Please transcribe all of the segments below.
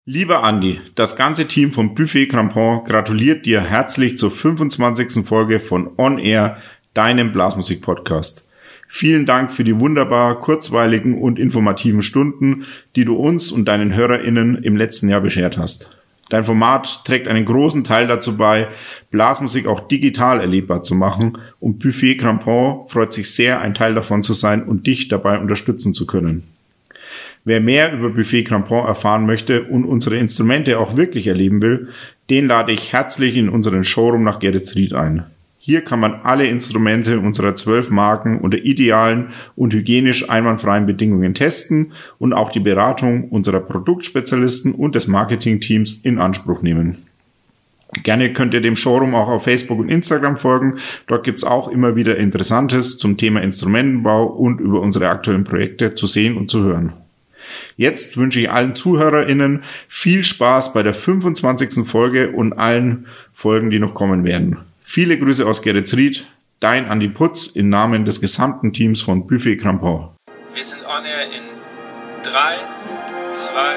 Lieber Andi, das ganze Team von Buffet Crampon gratuliert dir herzlich zur 25. Folge von On Air, deinem Blasmusik-Podcast. Vielen Dank für die wunderbar kurzweiligen und informativen Stunden, die du uns und deinen HörerInnen im letzten Jahr beschert hast. Dein Format trägt einen großen Teil dazu bei, Blasmusik auch digital erlebbar zu machen, und Buffet Crampon freut sich sehr, ein Teil davon zu sein und dich dabei unterstützen zu können. Wer mehr über Buffet Crampon erfahren möchte und unsere Instrumente auch wirklich erleben will, den lade ich herzlich in unseren Showroom nach Geretsried ein. Hier kann man alle Instrumente unserer 12 Marken unter idealen und hygienisch einwandfreien Bedingungen testen und auch die Beratung unserer Produktspezialisten und des Marketingteams in Anspruch nehmen. Gerne könnt ihr dem Showroom auch auf Facebook und Instagram folgen. Dort gibt's auch immer wieder Interessantes zum Thema Instrumentenbau und über unsere aktuellen Projekte zu sehen und zu hören. Jetzt wünsche ich allen ZuhörerInnen viel Spaß bei der 25. Folge und allen Folgen, die noch kommen werden. Viele Grüße aus Geretsried, dein Andi Putz im Namen des gesamten Teams von Buffet Crampon. Wir sind on air in 3, 2,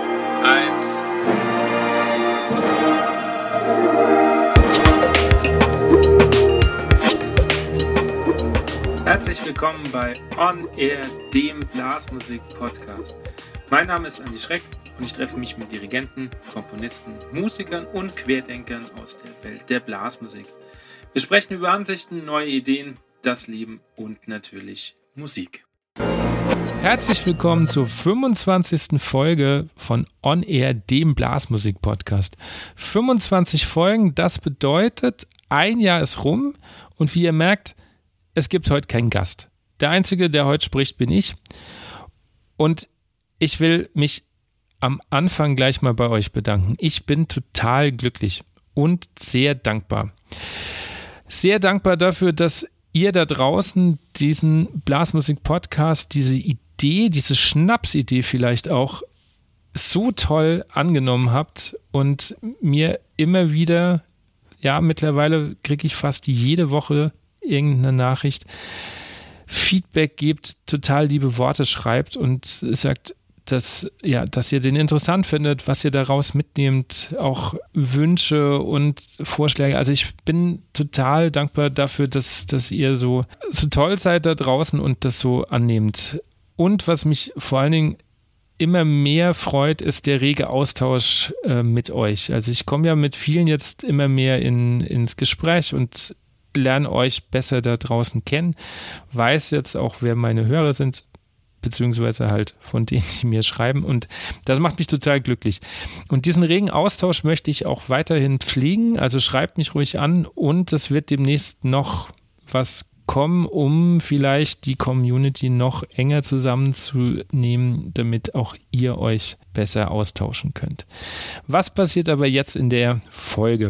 1. Herzlich willkommen bei On Air, dem Blasmusik-Podcast. Mein Name ist Andi Schreck und ich treffe mich mit Dirigenten, Komponisten, Musikern und Querdenkern aus der Welt der Blasmusik. Wir sprechen über Ansichten, neue Ideen, das Leben und natürlich Musik. Herzlich willkommen zur 25. Folge von On Air, dem Blasmusik-Podcast. 25 Folgen, das bedeutet, ein Jahr ist rum und wie ihr merkt, es gibt heute keinen Gast. Der Einzige, der heute spricht, bin ich. Und ich will mich am Anfang gleich mal bei euch bedanken. Ich bin total glücklich und sehr dankbar. Sehr dankbar dafür, dass ihr da draußen diesen Blasmusik-Podcast, diese Idee, diese Schnapsidee vielleicht auch so toll angenommen habt und mir immer wieder, ja, mittlerweile kriege ich fast jede Woche irgendeine Nachricht, Feedback gibt, total liebe Worte schreibt und sagt, dass ihr den interessant findet, was ihr daraus mitnehmt, auch Wünsche und Vorschläge. Also ich bin total dankbar dafür, dass ihr so toll seid da draußen und das so annehmt. Und was mich vor allen Dingen immer mehr freut, ist der rege Austausch mit euch. Also ich komme ja mit vielen jetzt immer mehr ins Gespräch und lerne euch besser da draußen kennen, weiß jetzt auch, wer meine Hörer sind, beziehungsweise halt von denen, die mir schreiben, und das macht mich total glücklich. Und diesen regen Austausch möchte ich auch weiterhin pflegen, also schreibt mich ruhig an und es wird demnächst noch was kommen, um vielleicht die Community noch enger zusammenzunehmen, damit auch ihr euch besser austauschen könnt. Was passiert aber jetzt in der Folge?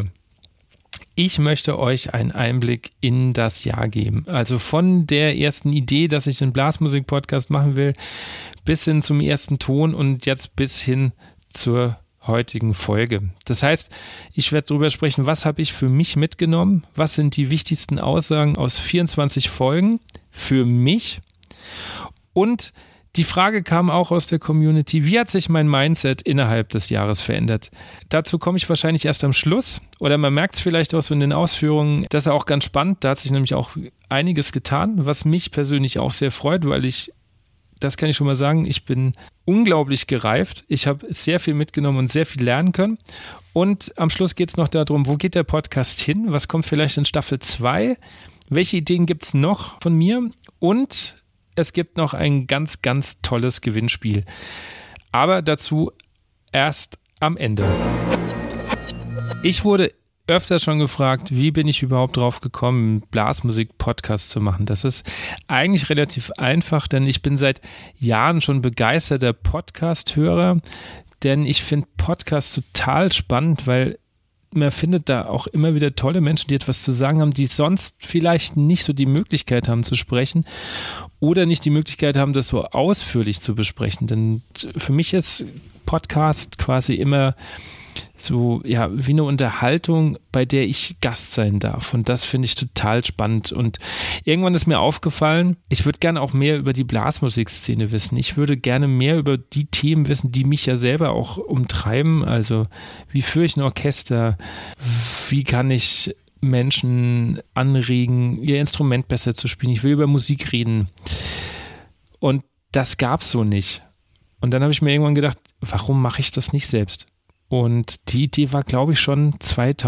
Ich möchte euch einen Einblick in das Jahr geben. Also von der ersten Idee, dass ich einen Blasmusik-Podcast machen will, bis hin zum ersten Ton und jetzt bis hin zur heutigen Folge. Das heißt, ich werde darüber sprechen, was habe ich für mich mitgenommen, was sind die wichtigsten Aussagen aus 24 Folgen für mich, und die Frage kam auch aus der Community, wie hat sich mein Mindset innerhalb des Jahres verändert? Dazu komme ich wahrscheinlich erst am Schluss, oder man merkt es vielleicht auch so in den Ausführungen. Das ist auch ganz spannend, da hat sich nämlich auch einiges getan, was mich persönlich auch sehr freut, weil das kann ich schon mal sagen, ich bin unglaublich gereift. Ich habe sehr viel mitgenommen und sehr viel lernen können. Und am Schluss geht es noch darum, wo geht der Podcast hin? Was kommt vielleicht in Staffel 2? Welche Ideen gibt es noch von mir? Und es gibt noch ein ganz, ganz tolles Gewinnspiel. Aber dazu erst am Ende. Ich wurde öfter schon gefragt, wie bin ich überhaupt drauf gekommen, einen Blasmusik-Podcast zu machen. Das ist eigentlich relativ einfach, denn ich bin seit Jahren schon begeisterter Podcast-Hörer, denn ich finde Podcasts total spannend, weil man findet da auch immer wieder tolle Menschen, die etwas zu sagen haben, die sonst vielleicht nicht so die Möglichkeit haben zu sprechen oder nicht die Möglichkeit haben, das so ausführlich zu besprechen. Denn für mich ist Podcast quasi immer so, ja, wie eine Unterhaltung, bei der ich Gast sein darf. Und das finde ich total spannend. Und irgendwann ist mir aufgefallen, ich würde gerne auch mehr über die Blasmusikszene wissen. Ich würde gerne mehr über die Themen wissen, die mich ja selber auch umtreiben. Also, wie führe ich ein Orchester? Wie kann ich Menschen anregen, ihr Instrument besser zu spielen? Ich will über Musik reden. Und das gab es so nicht. Und dann habe ich mir irgendwann gedacht, warum mache ich das nicht selbst? Und die Idee war, glaube ich, schon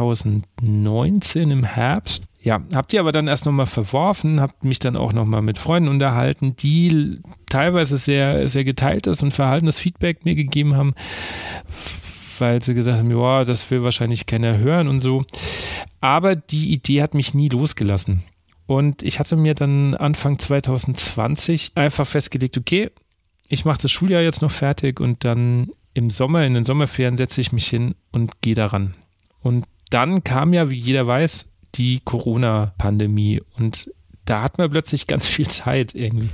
2019 im Herbst. Ja, habt ihr aber dann erst nochmal verworfen, habt mich dann auch nochmal mit Freunden unterhalten, die teilweise sehr, sehr geteiltes und verhaltenes Feedback mir gegeben haben, weil sie gesagt haben, ja, das will wahrscheinlich keiner hören und so. Aber die Idee hat mich nie losgelassen. Und ich hatte mir dann Anfang 2020 einfach festgelegt, okay, ich mache das Schuljahr jetzt noch fertig und dann im Sommer, in den Sommerferien setze ich mich hin und gehe daran. Und dann kam ja, wie jeder weiß, die Corona-Pandemie und da hat man plötzlich ganz viel Zeit irgendwie.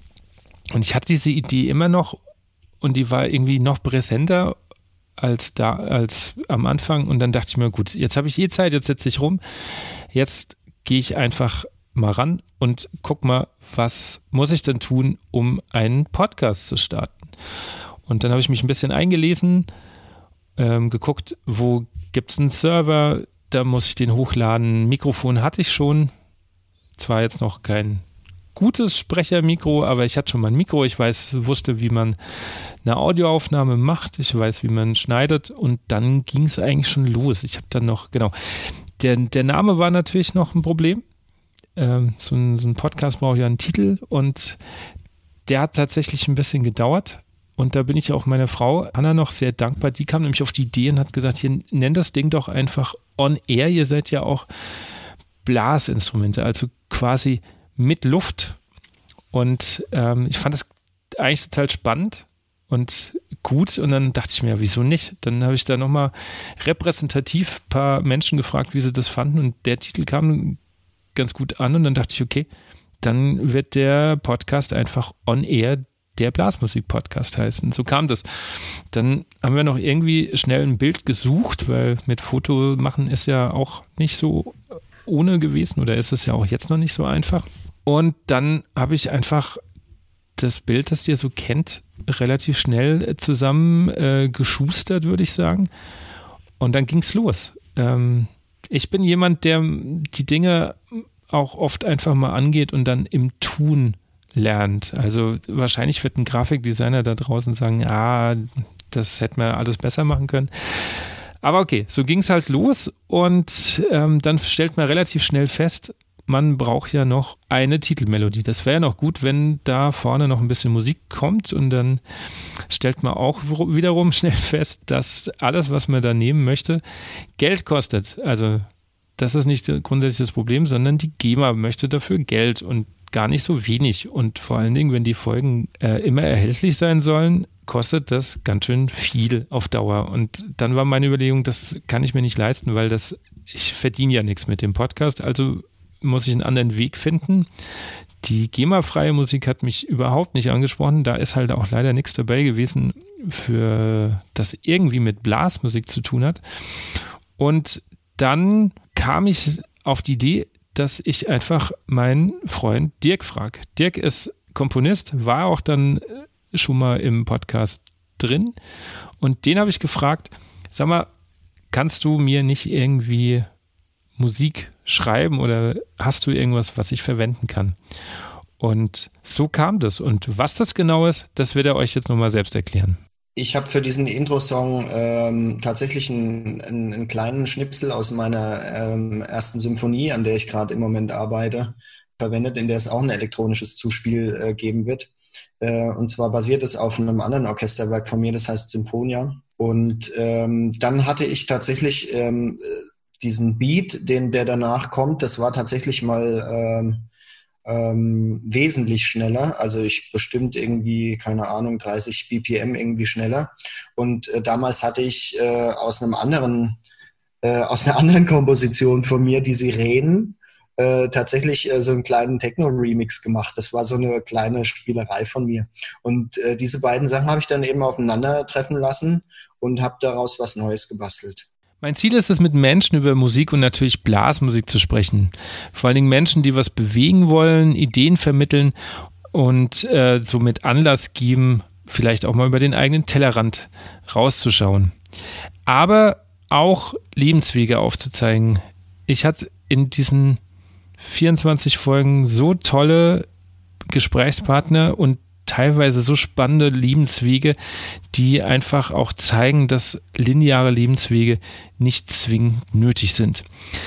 Und ich hatte diese Idee immer noch und die war irgendwie noch präsenter als am Anfang und dann dachte ich mir, gut, jetzt habe ich Zeit, jetzt setze ich rum, jetzt gehe ich einfach mal ran und guck mal, was muss ich denn tun, um einen Podcast zu starten. Und dann habe ich mich ein bisschen eingelesen, geguckt, wo gibt es einen Server, da muss ich den hochladen. Mikrofon hatte ich schon, zwar jetzt noch kein gutes Sprechermikro, aber ich hatte schon mal ein Mikro, ich wusste, wie man eine Audioaufnahme macht, ich weiß, wie man schneidet und dann ging es eigentlich schon los. Ich habe dann noch, genau, der Name war natürlich noch ein Problem. So ein Podcast braucht ja einen Titel und der hat tatsächlich ein bisschen gedauert. Und da bin ich auch meiner Frau Anna noch sehr dankbar. Die kam nämlich auf die Idee und hat gesagt, hier, nenn das Ding doch einfach On Air. Ihr seid ja auch Blasinstrumente, also quasi mit Luft. Und ich fand das eigentlich total spannend und gut. Und dann dachte ich mir, ja, wieso nicht? Dann habe ich da nochmal repräsentativ ein paar Menschen gefragt, wie sie das fanden. Und der Titel kam ganz gut an. Und dann dachte ich, okay, dann wird der Podcast einfach On Air der Blasmusik-Podcast heißen. So kam das. Dann haben wir noch irgendwie schnell ein Bild gesucht, weil mit Foto machen ist ja auch nicht so ohne gewesen oder ist es ja auch jetzt noch nicht so einfach. Und dann habe ich einfach das Bild, das ihr so kennt, relativ schnell zusammen geschustert, würde ich sagen. Und dann ging es los. Ich bin jemand, der die Dinge auch oft einfach mal angeht und dann im Tun lernt. Also wahrscheinlich wird ein Grafikdesigner da draußen sagen, das hätten wir alles besser machen können. Aber okay, so ging es halt los und dann stellt man relativ schnell fest, man braucht ja noch eine Titelmelodie. Das wäre ja noch gut, wenn da vorne noch ein bisschen Musik kommt und dann stellt man auch wiederum schnell fest, dass alles, was man da nehmen möchte, Geld kostet. Also das ist nicht grundsätzlich das Problem, sondern die GEMA möchte dafür Geld und gar nicht so wenig. Und vor allen Dingen, wenn die Folgen immer erhältlich sein sollen, kostet das ganz schön viel auf Dauer. Und dann war meine Überlegung, das kann ich mir nicht leisten, weil ich verdiene ja nichts mit dem Podcast. Also muss ich einen anderen Weg finden. Die GEMA-freie Musik hat mich überhaupt nicht angesprochen. Da ist halt auch leider nichts dabei gewesen, für das irgendwie mit Blasmusik zu tun hat. Und dann kam ich auf die Idee, dass ich einfach meinen Freund Dirk frage. Dirk ist Komponist, war auch dann schon mal im Podcast drin und den habe ich gefragt, sag mal, kannst du mir nicht irgendwie Musik schreiben oder hast du irgendwas, was ich verwenden kann? Und so kam das. Und was das genau ist, das wird er euch jetzt nochmal selbst erklären. Ich habe für diesen Intro-Song tatsächlich einen kleinen Schnipsel aus meiner ersten Symphonie, an der ich gerade im Moment arbeite, verwendet, in der es auch ein elektronisches Zuspiel geben wird. Und zwar basiert es auf einem anderen Orchesterwerk von mir, das heißt Symphonia. Und dann hatte ich tatsächlich diesen Beat, der danach kommt, das war tatsächlich mal wesentlich schneller, also ich bestimmt irgendwie, keine Ahnung, 30 BPM irgendwie schneller. Und damals hatte ich aus einer anderen Komposition von mir, die Sirenen, tatsächlich so einen kleinen Techno-Remix gemacht. Das war so eine kleine Spielerei von mir. Und diese beiden Sachen habe ich dann eben aufeinandertreffen lassen und habe daraus was Neues gebastelt. Mein Ziel ist es, mit Menschen über Musik und natürlich Blasmusik zu sprechen. Vor allen Dingen Menschen, die was bewegen wollen, Ideen vermitteln und somit Anlass geben, vielleicht auch mal über den eigenen Tellerrand rauszuschauen. Aber auch Lebenswege aufzuzeigen. Ich hatte in diesen 24 Folgen so tolle Gesprächspartner und teilweise so spannende Lebenswege, die einfach auch zeigen, dass lineare Lebenswege nicht zwingend nötig sind.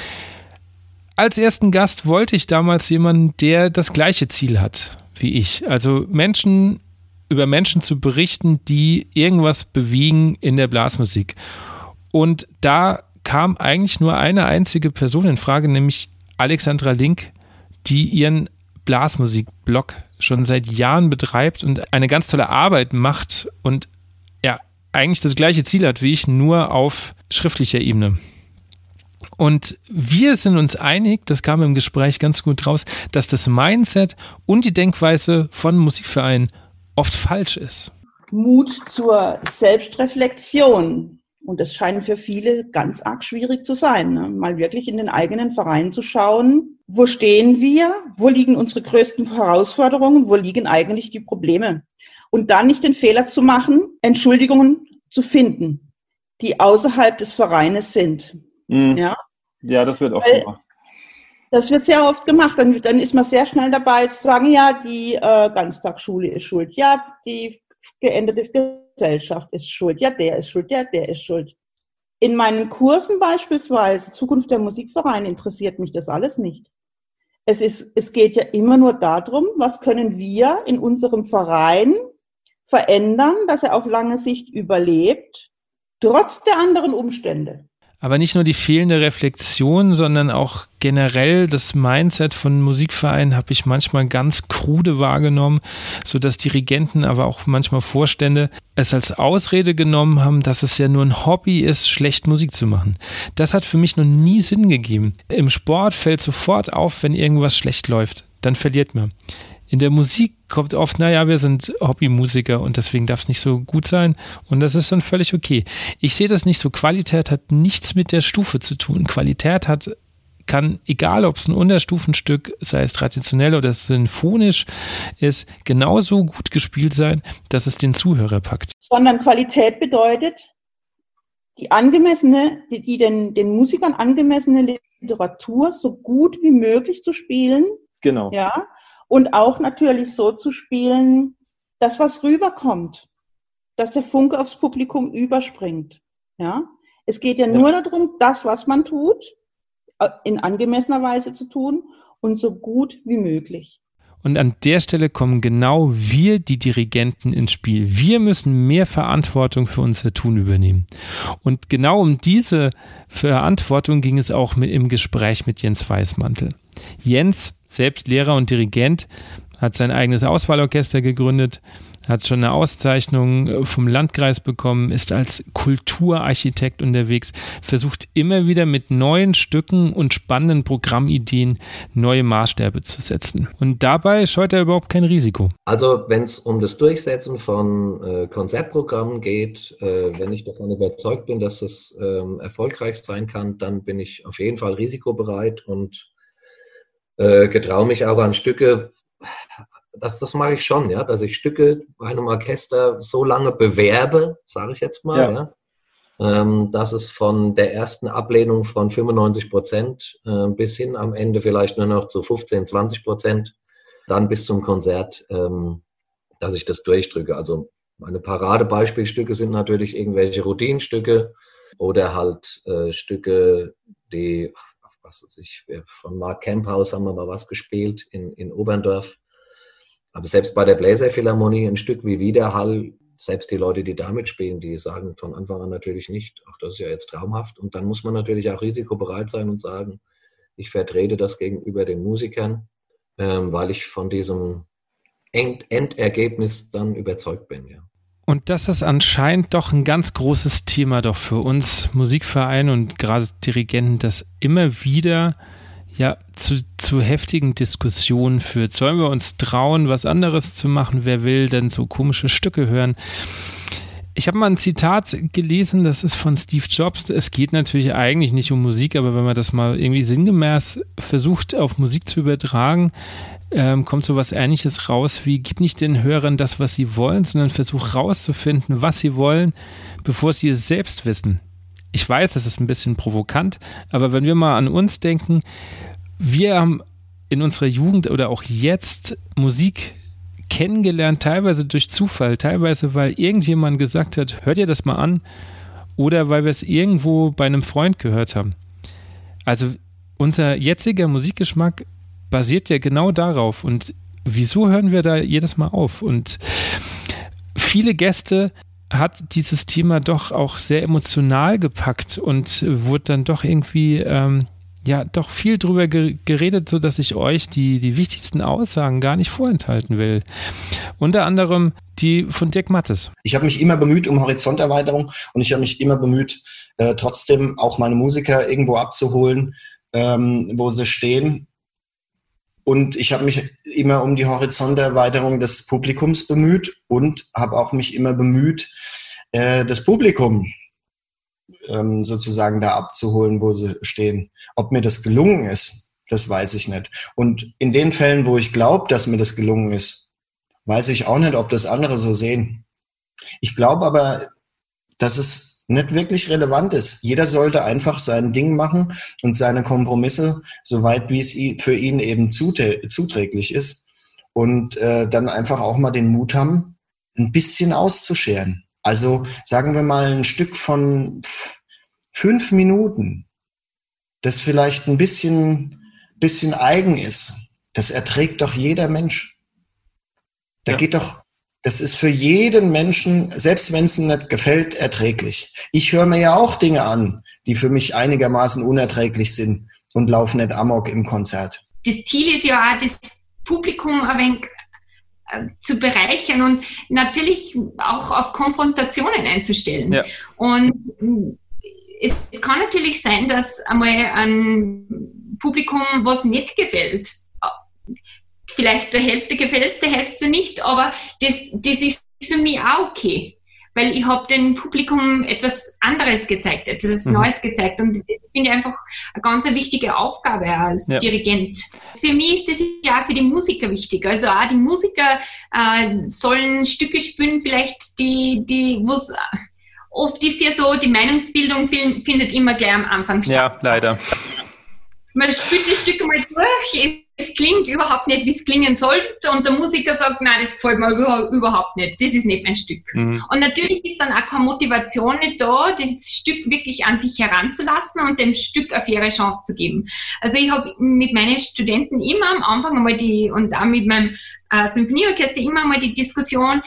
Als ersten Gast wollte ich damals jemanden, der das gleiche Ziel hat wie ich. Also über Menschen zu berichten, die irgendwas bewegen in der Blasmusik. Und da kam eigentlich nur eine einzige Person in Frage, nämlich Alexandra Link, die ihren Blasmusik-Blog schon seit Jahren betreibt und eine ganz tolle Arbeit macht und ja, eigentlich das gleiche Ziel hat wie ich, nur auf schriftlicher Ebene. Und wir sind uns einig, das kam im Gespräch ganz gut raus, dass das Mindset und die Denkweise von Musikvereinen oft falsch ist. Mut zur Selbstreflexion. Und das scheint für viele ganz arg schwierig zu sein, ne? Mal wirklich in den eigenen Verein zu schauen, wo stehen wir, wo liegen unsere größten Herausforderungen, wo liegen eigentlich die Probleme. Und dann nicht den Fehler zu machen, Entschuldigungen zu finden, die außerhalb des Vereines sind. Mhm. Ja, das wird oft gemacht. Das wird sehr oft gemacht. Dann ist man sehr schnell dabei zu sagen, ja, die Ganztagsschule ist schuld, ja, die geänderte Gesellschaft ist schuld, ja, der ist schuld, ja, der ist schuld. In meinen Kursen beispielsweise, Zukunft der Musikvereine, interessiert mich das alles nicht. Es geht ja immer nur darum, was können wir in unserem Verein verändern, dass er auf lange Sicht überlebt, trotz der anderen Umstände. Aber nicht nur die fehlende Reflexion, sondern auch generell das Mindset von Musikvereinen habe ich manchmal ganz krude wahrgenommen, sodass Dirigenten, aber auch manchmal Vorstände es als Ausrede genommen haben, dass es ja nur ein Hobby ist, schlecht Musik zu machen. Das hat für mich noch nie Sinn gegeben. Im Sport fällt sofort auf, wenn irgendwas schlecht läuft. Dann verliert man. In der Musik kommt oft, naja, wir sind Hobbymusiker und deswegen darf es nicht so gut sein und das ist dann völlig okay. Ich sehe das nicht so. Qualität hat nichts mit der Stufe zu tun. Qualität kann, egal ob es ein Unterstufenstück, sei es traditionell oder sinfonisch ist, genauso gut gespielt sein, dass es den Zuhörer packt. Sondern Qualität bedeutet, die den Musikern angemessene Literatur so gut wie möglich zu spielen. Genau. Ja. Und auch natürlich so zu spielen, dass was rüberkommt, dass der Funke aufs Publikum überspringt. Ja? Es geht ja nur darum, das, was man tut, in angemessener Weise zu tun und so gut wie möglich. Und an der Stelle kommen genau wir, die Dirigenten, ins Spiel. Wir müssen mehr Verantwortung für unser Tun übernehmen. Und genau um diese Verantwortung ging es auch im Gespräch mit Jens Weismantel. Jens, selbst Lehrer und Dirigent, hat sein eigenes Auswahlorchester gegründet, hat schon eine Auszeichnung vom Landkreis bekommen, ist als Kulturarchitekt unterwegs, versucht immer wieder mit neuen Stücken und spannenden Programmideen neue Maßstäbe zu setzen. Und dabei scheut er überhaupt kein Risiko. Also wenn es um das Durchsetzen von Konzertprogrammen geht, wenn ich davon überzeugt bin, dass es erfolgreich sein kann, dann bin ich auf jeden Fall risikobereit und getraue mich auch an Stücke. Das mache ich schon, ja, dass ich Stücke bei einem Orchester so lange bewerbe, sage ich jetzt mal, ja, dass es von der ersten Ablehnung von 95% bis hin am Ende vielleicht nur noch zu 15-20%, dann bis zum Konzert, dass ich das durchdrücke. Also meine Paradebeispielstücke sind natürlich irgendwelche Routinenstücke oder halt Stücke, die, was weiß ich, von Mark Camphaus haben wir mal was gespielt in Oberndorf. Aber selbst bei der Bläserphilharmonie ein Stück wie Widerhall, selbst die Leute, die damit spielen, die sagen von Anfang an natürlich nicht, ach, das ist ja jetzt traumhaft. Und dann muss man natürlich auch risikobereit sein und sagen, ich vertrete das gegenüber den Musikern, weil ich von diesem Endergebnis dann überzeugt bin, ja. Und das ist anscheinend doch ein ganz großes Thema doch für uns Musikvereine und gerade Dirigenten, das immer wieder ja zu heftigen Diskussionen führt. Sollen wir uns trauen, was anderes zu machen? Wer will denn so komische Stücke hören? Ich habe mal ein Zitat gelesen, das ist von Steve Jobs. Es geht natürlich eigentlich nicht um Musik, aber wenn man das mal irgendwie sinngemäß versucht, auf Musik zu übertragen, kommt so was Ähnliches raus wie: Gib nicht den Hörern das, was sie wollen, sondern versuch rauszufinden, was sie wollen, bevor sie es selbst wissen. Ich weiß, das ist ein bisschen provokant, aber wenn wir mal an uns denken, wir haben in unserer Jugend oder auch jetzt Musik kennengelernt, teilweise durch Zufall, teilweise weil irgendjemand gesagt hat, hört ihr das mal an, oder weil wir es irgendwo bei einem Freund gehört haben. Also unser jetziger Musikgeschmack basiert ja genau darauf. Und wieso hören wir da jedes Mal auf? Und viele Gäste hat dieses Thema doch auch sehr emotional gepackt und wurde dann doch irgendwie doch viel drüber geredet, sodass ich euch die wichtigsten Aussagen gar nicht vorenthalten will. Unter anderem die von Dirk Mattes. Ich habe mich immer bemüht um Horizonterweiterung und ich habe mich immer bemüht, trotzdem auch meine Musiker irgendwo abzuholen, wo sie stehen. Und ich habe mich immer um die Horizonterweiterung des Publikums bemüht und habe auch mich immer bemüht, das Publikum sozusagen da abzuholen, wo sie stehen. Ob mir das gelungen ist, das weiß ich nicht. Und in den Fällen, wo ich glaube, dass mir das gelungen ist, weiß ich auch nicht, ob das andere so sehen. Ich glaube aber, dass es nicht wirklich relevant ist. Jeder sollte einfach sein Ding machen und seine Kompromisse, soweit wie es für ihn eben zuträglich ist, und dann einfach auch mal den Mut haben, ein bisschen auszuscheren. Also sagen wir mal ein Stück von 5 Minuten, das vielleicht ein bisschen eigen ist. Das erträgt doch jeder Mensch. Das ist für jeden Menschen, selbst wenn es ihm nicht gefällt, erträglich. Ich höre mir ja auch Dinge an, die für mich einigermaßen unerträglich sind und laufe nicht amok im Konzert. Das Ziel ist ja auch, das Publikum ein wenig zu bereichern und natürlich auch auf Konfrontationen einzustellen. Ja. Und es kann natürlich sein, dass einmal ein Publikum was nicht gefällt. Vielleicht der Hälfte gefällt es, der Hälfte nicht, aber das ist für mich auch okay. Weil ich habe dem Publikum etwas anderes gezeigt, etwas Neues gezeigt. Und das finde ich einfach eine ganz wichtige Aufgabe als Dirigent. Für mich ist das ja auch für die Musiker wichtig. Also auch die Musiker sollen Stücke spielen, vielleicht die was oft ist ja so, die Meinungsbildung findet immer gleich am Anfang statt. Ja, leider. Man spielt die Stücke mal durch, es klingt überhaupt nicht, wie es klingen sollte, und der Musiker sagt, nein, das gefällt mir überhaupt nicht, das ist nicht mein Stück. Und natürlich ist dann auch keine Motivation nicht da, das Stück wirklich an sich heranzulassen und dem Stück eine faire Chance zu geben. Also ich habe mit meinen Studenten immer am Anfang einmal und auch mit meinem Symphonieorchester immer einmal die Diskussion,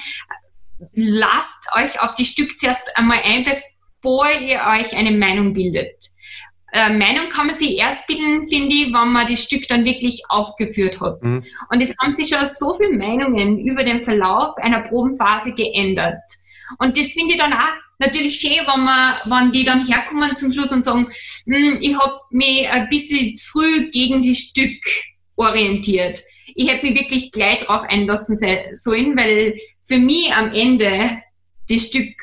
lasst euch auf die Stück zuerst einmal ein, bevor ihr euch eine Meinung bildet. Meinung kann man sich erst bilden, finde ich, wenn man das Stück dann wirklich aufgeführt hat. Und es haben sich schon so viele Meinungen über den Verlauf einer Probenphase geändert. Und das finde ich dann auch natürlich schön, wenn die dann herkommen zum Schluss und sagen, ich habe mich ein bisschen zu früh gegen das Stück orientiert. Ich hätte mich wirklich gleich drauf einlassen sollen, weil für mich am Ende das Stück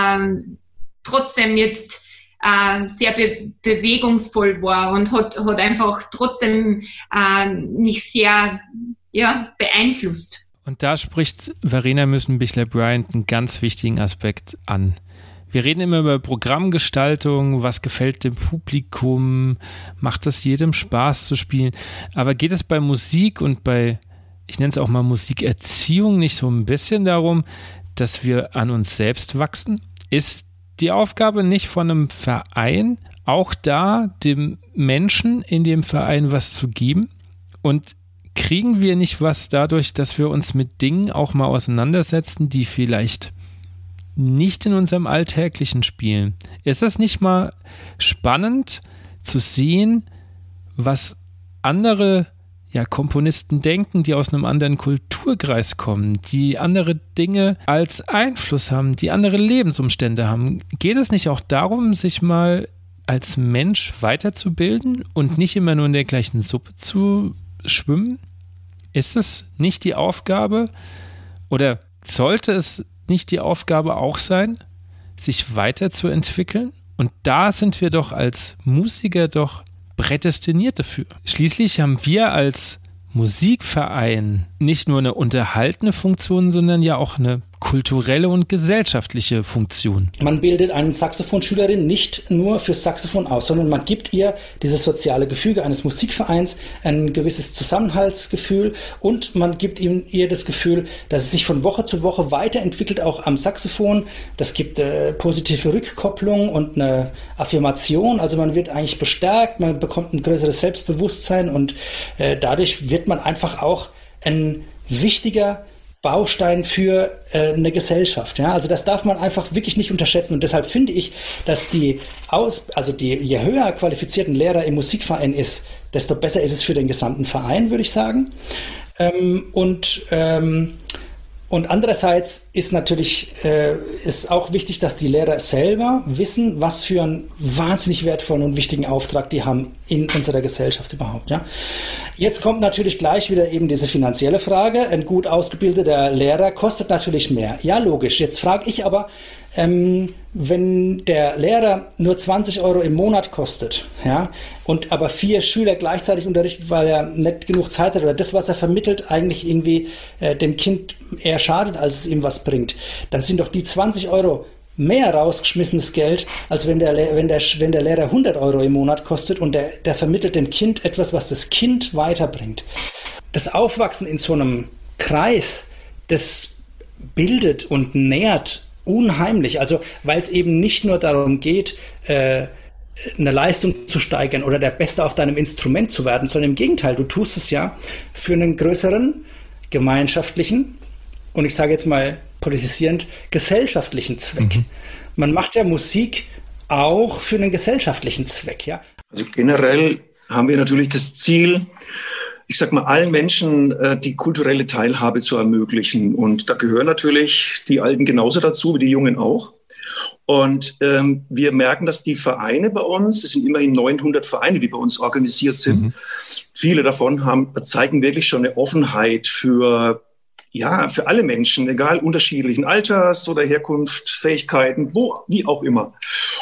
trotzdem jetzt sehr bewegungsvoll war und hat einfach trotzdem mich sehr beeinflusst. Und da spricht Verena Müssen-Bichler-Bryant einen ganz wichtigen Aspekt an. Wir reden immer über Programmgestaltung, was gefällt dem Publikum, macht es jedem Spaß zu spielen. Aber geht es bei Musik und bei, ich nenne es auch mal Musikerziehung, nicht so ein bisschen darum, dass wir an uns selbst wachsen? Ist die Aufgabe nicht von einem Verein, auch da dem Menschen in dem Verein was zu geben? Und kriegen wir nicht was dadurch, dass wir uns mit Dingen auch mal auseinandersetzen, die vielleicht nicht in unserem Alltäglichen spielen? Ist das nicht mal spannend zu sehen, was andere Komponisten denken, die aus einem anderen Kulturkreis kommen, die andere Dinge als Einfluss haben, die andere Lebensumstände haben? Geht es nicht auch darum, sich mal als Mensch weiterzubilden und nicht immer nur in der gleichen Suppe zu schwimmen? Ist es nicht die Aufgabe oder sollte es nicht die Aufgabe auch sein, sich weiterzuentwickeln. Und da sind wir doch als Musiker doch prädestiniert dafür. Schließlich haben wir als Musikverein nicht nur eine unterhaltende Funktion, sondern ja auch eine kulturelle und gesellschaftliche Funktion. Man bildet eine Saxophonschülerin nicht nur fürs Saxophon aus, sondern man gibt ihr dieses soziale Gefüge eines Musikvereins, ein gewisses Zusammenhaltsgefühl und man gibt ihr das Gefühl, dass es sich von Woche zu Woche weiterentwickelt, auch am Saxophon. Das gibt positive Rückkopplung und eine Affirmation, also man wird eigentlich bestärkt, man bekommt ein größeres Selbstbewusstsein und dadurch wird man einfach auch ein wichtiger Baustein für eine Gesellschaft. Ja? Also das darf man einfach wirklich nicht unterschätzen. Und deshalb finde ich, dass je höher qualifizierten Lehrer im Musikverein ist, desto besser ist es für den gesamten Verein, würde ich sagen. Und andererseits ist natürlich ist auch wichtig, dass die Lehrer selber wissen, was für einen wahnsinnig wertvollen und wichtigen Auftrag die haben in unserer Gesellschaft überhaupt. Ja? Jetzt kommt natürlich gleich wieder eben diese finanzielle Frage. Ein gut ausgebildeter Lehrer kostet natürlich mehr. Ja, logisch. Jetzt frage ich aber, wenn der Lehrer nur 20 Euro im Monat kostet, ja, und aber 4 Schüler gleichzeitig unterrichtet, weil er nicht genug Zeit hat oder das, was er vermittelt, eigentlich irgendwie dem Kind eher schadet, als es ihm was bringt, dann sind doch die 20 Euro mehr rausgeschmissenes Geld, als wenn der Lehrer 100 Euro im Monat kostet und der vermittelt dem Kind etwas, was das Kind weiterbringt. Das Aufwachsen in so einem Kreis, das bildet und nährt unheimlich, also weil es eben nicht nur darum geht, eine Leistung zu steigern oder der Beste auf deinem Instrument zu werden, sondern im Gegenteil, du tust es ja für einen größeren, gemeinschaftlichen und ich sage jetzt mal politisierend, gesellschaftlichen Zweck. Mhm. Man macht ja Musik auch für einen gesellschaftlichen Zweck, ja. Also generell haben wir natürlich das Ziel, ich sag mal, allen Menschen die kulturelle Teilhabe zu ermöglichen. Und da gehören natürlich die Alten genauso dazu wie die Jungen auch. Und wir merken, dass die Vereine bei uns, es sind immerhin 900 Vereine, die bei uns organisiert sind, viele davon zeigen wirklich schon eine Offenheit für alle Menschen, egal unterschiedlichen Alters oder Herkunft, Fähigkeiten, wie auch immer.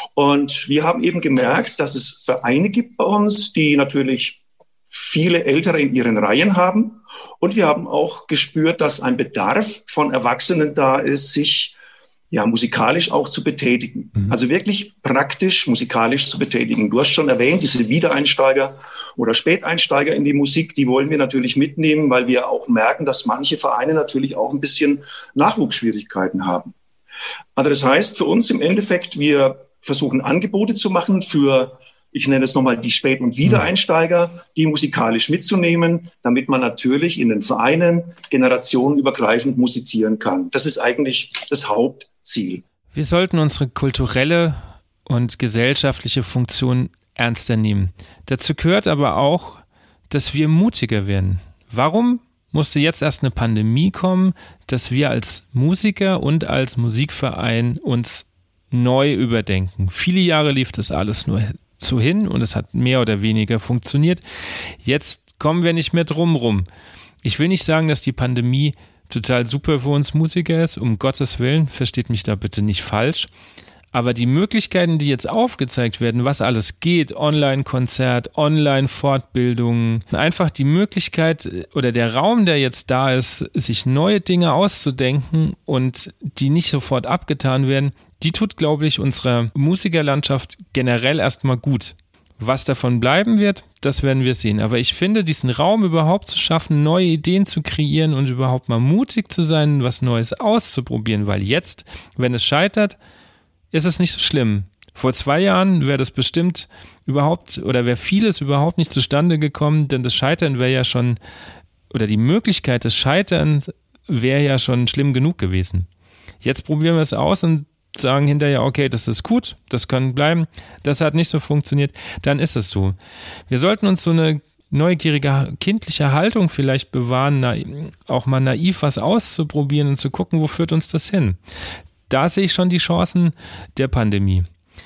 Und wir haben eben gemerkt, dass es Vereine gibt bei uns, die natürlich viele Ältere in ihren Reihen haben. Und wir haben auch gespürt, dass ein Bedarf von Erwachsenen da ist, sich musikalisch auch zu betätigen. Mhm. Also wirklich praktisch musikalisch zu betätigen. Du hast schon erwähnt, diese Wiedereinsteiger oder Späteinsteiger in die Musik, die wollen wir natürlich mitnehmen, weil wir auch merken, dass manche Vereine natürlich auch ein bisschen Nachwuchsschwierigkeiten haben. Also das heißt für uns im Endeffekt, wir versuchen Angebote zu machen für, ich nenne es nochmal die Spät- und Wiedereinsteiger, die musikalisch mitzunehmen, damit man natürlich in den Vereinen generationenübergreifend musizieren kann. Das ist eigentlich das Hauptziel. Wir sollten unsere kulturelle und gesellschaftliche Funktion ernster nehmen. Dazu gehört aber auch, dass wir mutiger werden. Warum musste jetzt erst eine Pandemie kommen, dass wir als Musiker und als Musikverein uns neu überdenken? Viele Jahre lief das alles nur so hin und es hat mehr oder weniger funktioniert. Jetzt kommen wir nicht mehr drum rum. Ich will nicht sagen, dass die Pandemie total super für uns Musiker ist, um Gottes Willen, versteht mich da bitte nicht falsch. Aber die Möglichkeiten, die jetzt aufgezeigt werden, was alles geht, Online-Konzert, Online-Fortbildungen, einfach die Möglichkeit oder der Raum, der jetzt da ist, sich neue Dinge auszudenken und die nicht sofort abgetan werden, die tut, glaube ich, unserer Musikerlandschaft generell erstmal gut. Was davon bleiben wird, das werden wir sehen. Aber ich finde, diesen Raum überhaupt zu schaffen, neue Ideen zu kreieren und überhaupt mal mutig zu sein, was Neues auszuprobieren, weil jetzt, wenn es scheitert, ist es nicht so schlimm. Vor 2 Jahren wäre das bestimmt überhaupt oder wäre vieles überhaupt nicht zustande gekommen, denn das Scheitern wäre ja schon, oder die Möglichkeit des Scheiterns wäre ja schon schlimm genug gewesen. Jetzt probieren wir es aus und sagen hinterher, okay, das ist gut, das kann bleiben, das hat nicht so funktioniert, dann ist es so. Wir sollten uns so eine neugierige, kindliche Haltung vielleicht bewahren, auch mal naiv was auszuprobieren und zu gucken, wo führt uns das hin. Da sehe ich schon die Chancen der Pandemie.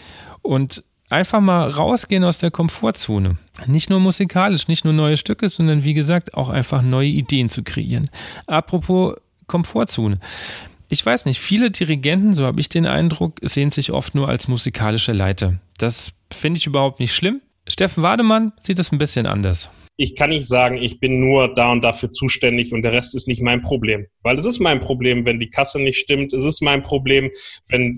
Und einfach mal rausgehen aus der Komfortzone. Nicht nur musikalisch, nicht nur neue Stücke, sondern wie gesagt auch einfach neue Ideen zu kreieren. Apropos Komfortzone. ich weiß nicht, viele Dirigenten, so habe ich den Eindruck, sehen sich oft nur als musikalische Leiter. Das finde ich überhaupt nicht schlimm. Steffen Wademann sieht es ein bisschen anders. Ich kann nicht sagen, ich bin nur da und dafür zuständig und der Rest ist nicht mein Problem. Weil es ist mein Problem, wenn die Kasse nicht stimmt. Es ist mein Problem, wenn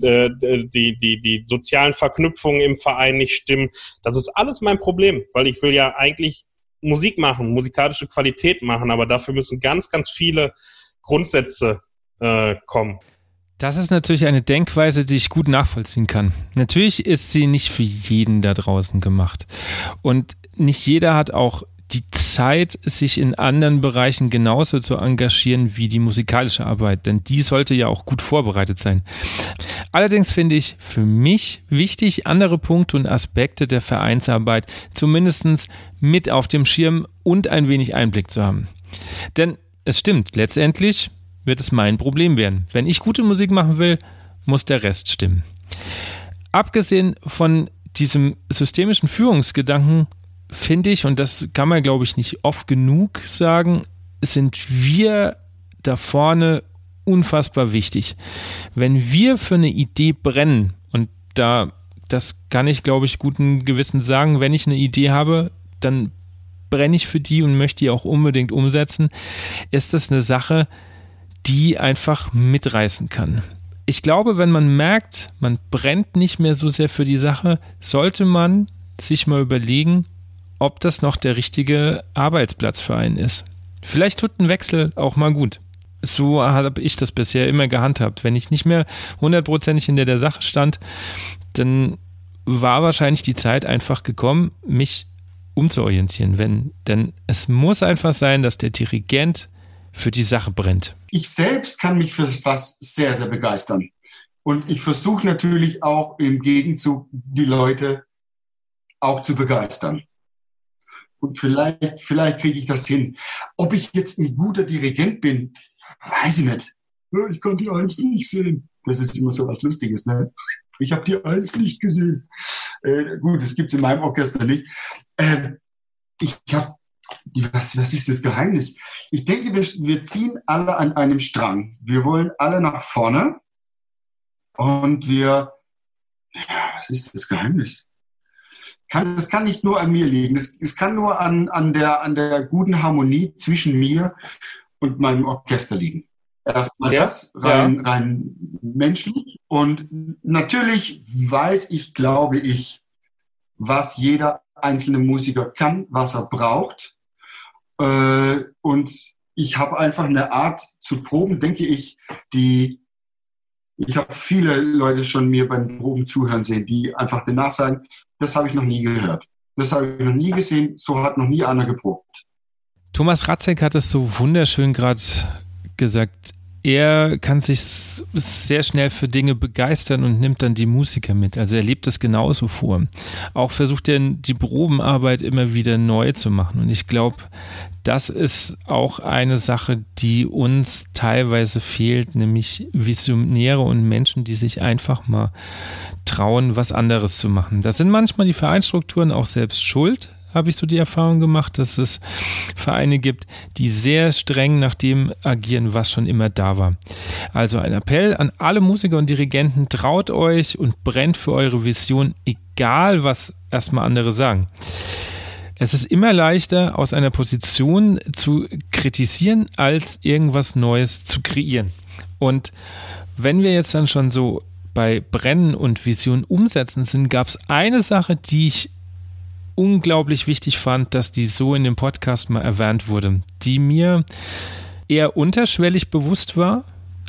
die sozialen Verknüpfungen im Verein nicht stimmen. Das ist alles mein Problem, weil ich will ja eigentlich Musik machen, musikalische Qualität machen, aber dafür müssen ganz, ganz viele Grundsätze kommen. Das ist natürlich eine Denkweise, die ich gut nachvollziehen kann. Natürlich ist sie nicht für jeden da draußen gemacht. Und nicht jeder hat auch die Zeit, sich in anderen Bereichen genauso zu engagieren wie die musikalische Arbeit, denn die sollte ja auch gut vorbereitet sein. Allerdings finde ich für mich wichtig, andere Punkte und Aspekte der Vereinsarbeit zumindest mit auf dem Schirm und ein wenig Einblick zu haben. Denn es stimmt, letztendlich wird es mein Problem werden. Wenn ich gute Musik machen will, muss der Rest stimmen. Abgesehen von diesem systemischen Führungsgedanken finde ich, und das kann man, glaube ich, nicht oft genug sagen, sind wir da vorne unfassbar wichtig. Wenn wir für eine Idee brennen, und das kann ich, glaube ich, guten Gewissens sagen, wenn ich eine Idee habe, dann brenne ich für die und möchte die auch unbedingt umsetzen, ist das eine Sache, die einfach mitreißen kann. Ich glaube, wenn man merkt, man brennt nicht mehr so sehr für die Sache, sollte man sich mal überlegen, ob das noch der richtige Arbeitsplatz für einen ist. Vielleicht tut ein Wechsel auch mal gut. So habe ich das bisher immer gehandhabt. Wenn ich nicht mehr 100% hinter der Sache stand, dann war wahrscheinlich die Zeit einfach gekommen, mich umzuorientieren. Denn es muss einfach sein, dass der Dirigent für die Sache brennt. Ich selbst kann mich für was sehr, sehr begeistern. Und ich versuche natürlich auch im Gegenzug die Leute auch zu begeistern. Und vielleicht kriege ich das hin. Ob ich jetzt ein guter Dirigent bin, weiß ich nicht. Ich kann die Eins nicht sehen. Das ist immer so was Lustiges, ne? Ich habe die Eins nicht gesehen. Gut, das gibt es in meinem Orchester nicht. Was ist das Geheimnis? Ich denke, wir ziehen alle an einem Strang. Wir wollen alle nach vorne. Und was ist das Geheimnis? Das kann nicht nur an mir liegen. Es kann nur an der guten Harmonie zwischen mir und meinem Orchester liegen. Erstmal das, rein menschlich. Und natürlich glaube ich, was jeder einzelne Musiker kann, was er braucht. Und ich habe einfach eine Art zu proben, denke ich, ich habe viele Leute schon mir beim Proben zuhören sehen, die einfach danach sagen, das habe ich noch nie gehört. Das habe ich noch nie gesehen, so hat noch nie einer geprobt. Thomas Ratzek hat es so wunderschön gerade gesagt. Er kann sich sehr schnell für Dinge begeistern und nimmt dann die Musiker mit. Also er lebt es genauso vor. Auch versucht er die Probenarbeit immer wieder neu zu machen. Und ich glaube, das ist auch eine Sache, die uns teilweise fehlt, nämlich Visionäre und Menschen, die sich einfach mal trauen, was anderes zu machen. Das sind manchmal die Vereinsstrukturen auch selbst schuld, habe ich so die Erfahrung gemacht, dass es Vereine gibt, die sehr streng nach dem agieren, was schon immer da war. Also ein Appell an alle Musiker und Dirigenten, traut euch und brennt für eure Vision, egal was erstmal andere sagen. Es ist immer leichter, aus einer Position zu kritisieren, als irgendwas Neues zu kreieren. Und wenn wir jetzt dann schon so bei Brennen und Vision umsetzen sind, gab es eine Sache, die ich unglaublich wichtig fand, dass die so in dem Podcast mal erwähnt wurde, die mir eher unterschwellig bewusst war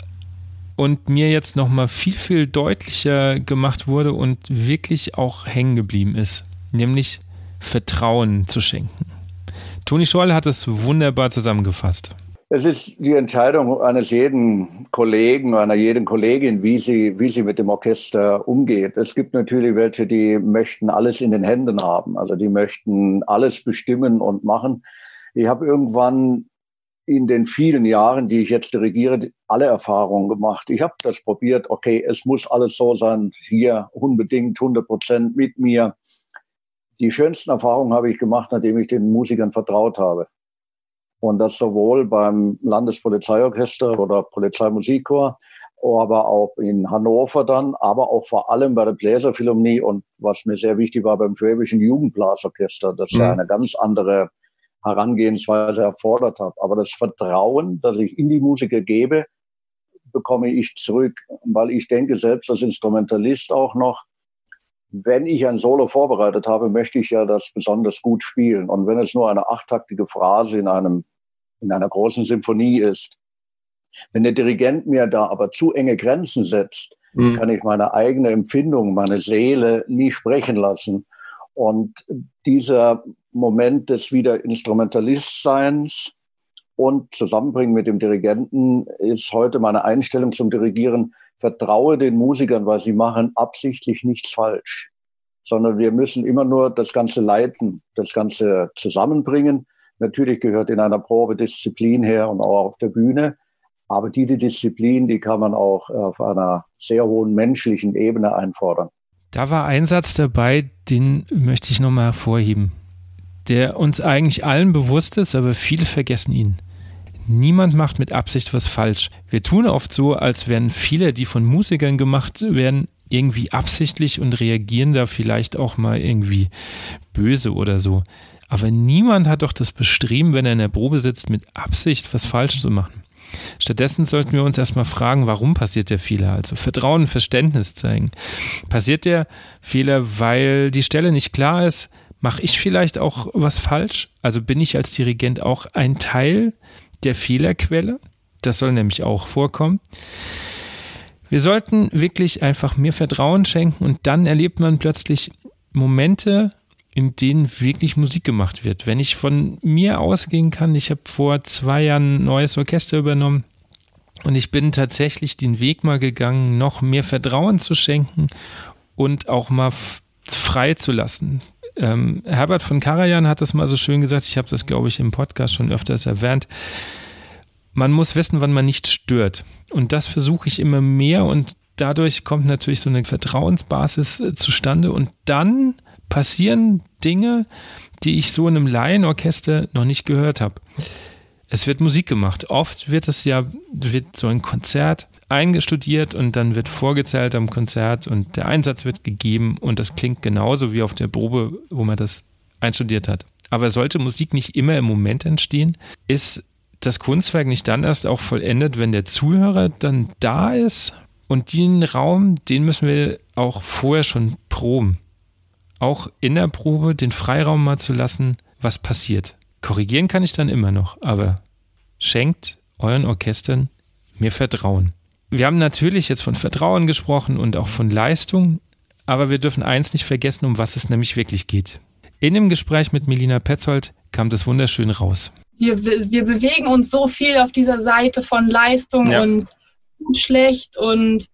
und mir jetzt nochmal viel, viel deutlicher gemacht wurde und wirklich auch hängen geblieben ist, nämlich Vertrauen zu schenken. Toni Scholl hat es wunderbar zusammengefasst. Es ist die Entscheidung eines jeden Kollegen, einer jeden Kollegin, wie sie mit dem Orchester umgeht. Es gibt natürlich welche, die möchten alles in den Händen haben. Also die möchten alles bestimmen und machen. Ich habe irgendwann in den vielen Jahren, die ich jetzt dirigiere, alle Erfahrungen gemacht. Ich habe das probiert. Okay, es muss alles so sein. Hier unbedingt 100% mit mir. Die schönsten Erfahrungen habe ich gemacht, nachdem ich den Musikern vertraut habe. Und das sowohl beim Landespolizeiorchester oder Polizeimusikchor aber auch in Hannover dann, aber auch vor allem bei der Bläserphilharmonie und was mir sehr wichtig war beim Schwäbischen Jugendblasorchester, das ja eine ganz andere Herangehensweise erfordert hat. Aber das Vertrauen, das ich in die Musiker gebe, bekomme ich zurück, weil ich denke selbst als Instrumentalist auch noch, wenn ich ein Solo vorbereitet habe, möchte ich ja das besonders gut spielen. Und wenn es nur eine 8-taktige Phrase in einer großen Symphonie ist, wenn der Dirigent mir da aber zu enge Grenzen setzt, kann ich meine eigene Empfindung, meine Seele nie sprechen lassen. Und dieser Moment des wieder Instrumentalistseins und Zusammenbringen mit dem Dirigenten ist heute meine Einstellung zum Dirigieren. Vertraue den Musikern, weil sie machen absichtlich nichts falsch, sondern wir müssen immer nur das Ganze leiten, das Ganze zusammenbringen. Natürlich gehört in einer Probe Disziplin her und auch auf der Bühne, aber diese Disziplin, die kann man auch auf einer sehr hohen menschlichen Ebene einfordern. Da war ein Satz dabei, den möchte ich nochmal hervorheben, der uns eigentlich allen bewusst ist, aber viele vergessen ihn. Niemand macht mit Absicht was falsch. Wir tun oft so, als wären viele, die von Musikern gemacht werden, irgendwie absichtlich und reagieren da vielleicht auch mal irgendwie böse oder so. Aber niemand hat doch das Bestreben, wenn er in der Probe sitzt, mit Absicht was falsch zu machen. Stattdessen sollten wir uns erstmal fragen, warum passiert der Fehler? Also Vertrauen, Verständnis zeigen. Passiert der Fehler, weil die Stelle nicht klar ist? Mache ich vielleicht auch was falsch? Also bin ich als Dirigent auch ein Teil der Fehlerquelle? Das soll nämlich auch vorkommen. Wir sollten wirklich einfach mehr Vertrauen schenken und dann erlebt man plötzlich Momente, in denen wirklich Musik gemacht wird. Wenn ich von mir ausgehen kann, ich habe vor 2 Jahren ein neues Orchester übernommen und ich bin tatsächlich den Weg mal gegangen, noch mehr Vertrauen zu schenken und auch mal frei zu lassen. Herbert von Karajan hat das mal so schön gesagt, ich habe das, glaube ich, im Podcast schon öfters erwähnt, man muss wissen, wann man nicht stört. Und das versuche ich immer mehr und dadurch kommt natürlich so eine Vertrauensbasis zustande und dann passieren Dinge, die ich so in einem Laienorchester noch nicht gehört habe. Es wird Musik gemacht. Oft wird so ein Konzert eingestudiert und dann wird vorgezählt am Konzert und der Einsatz wird gegeben und das klingt genauso wie auf der Probe, wo man das einstudiert hat. Aber sollte Musik nicht immer im Moment entstehen, ist das Kunstwerk nicht dann erst auch vollendet, wenn der Zuhörer dann da ist und den Raum, den müssen wir auch vorher schon proben. Auch in der Probe den Freiraum mal zu lassen, was passiert. Korrigieren kann ich dann immer noch, aber schenkt euren Orchestern mehr Vertrauen. Wir haben natürlich jetzt von Vertrauen gesprochen und auch von Leistung, aber wir dürfen eins nicht vergessen, um was es nämlich wirklich geht. In dem Gespräch mit Melina Petzold kam das wunderschön raus. Wir bewegen uns so viel auf dieser Seite von Leistung und gut, schlecht und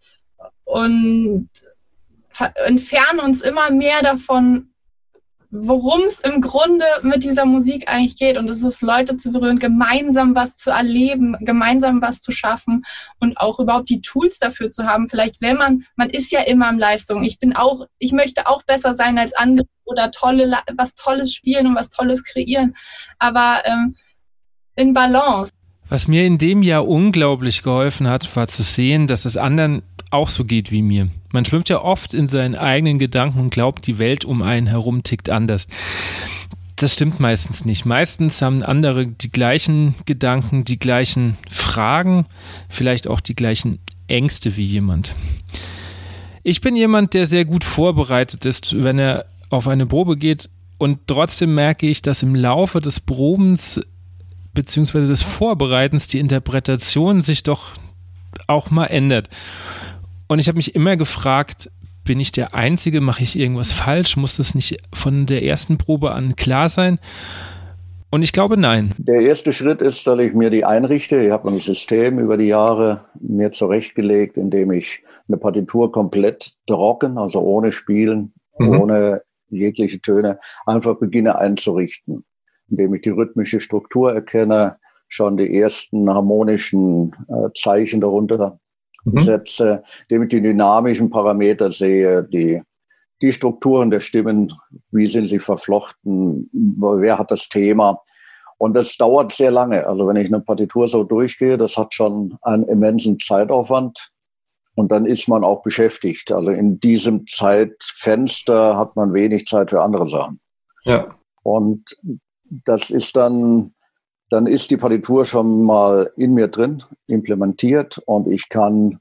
entfernen uns immer mehr davon, worum es im Grunde mit dieser Musik eigentlich geht. Und es ist, Leute zu berühren, gemeinsam was zu erleben, gemeinsam was zu schaffen und auch überhaupt die Tools dafür zu haben. Vielleicht, wenn man ist ja immer in Leistung. Ich möchte auch besser sein als andere oder was Tolles spielen und was Tolles kreieren. Aber in Balance. Was mir in dem Jahr unglaublich geholfen hat, war zu sehen, dass es anderen auch so geht wie mir. Man schwimmt ja oft in seinen eigenen Gedanken und glaubt, die Welt um einen herum tickt anders. Das stimmt meistens nicht. Meistens haben andere die gleichen Gedanken, die gleichen Fragen, vielleicht auch die gleichen Ängste wie jemand. Ich bin jemand, der sehr gut vorbereitet ist, wenn er auf eine Probe geht und trotzdem merke ich, dass im Laufe des Probens bzw. des Vorbereitens die Interpretation sich doch auch mal ändert. Und ich habe mich immer gefragt, bin ich der Einzige, mache ich irgendwas falsch? Muss das nicht von der ersten Probe an klar sein? Und ich glaube, nein. Der erste Schritt ist, dass ich mir die einrichte. Ich habe ein System über die Jahre mir zurechtgelegt, indem ich eine Partitur komplett trocken, also ohne Spielen, ohne jegliche Töne, einfach beginne einzurichten. Indem ich die rhythmische Struktur erkenne, schon die ersten harmonischen Zeichen darunter setze, indem ich die dynamischen Parameter sehe, die Strukturen der Stimmen, wie sind sie verflochten, wer hat das Thema. Und das dauert sehr lange. Also wenn ich eine Partitur so durchgehe, das hat schon einen immensen Zeitaufwand. Und dann ist man auch beschäftigt. Also in diesem Zeitfenster hat man wenig Zeit für andere Sachen. Ja. Und das ist dann ist die Partitur schon mal in mir drin, implementiert, und ich kann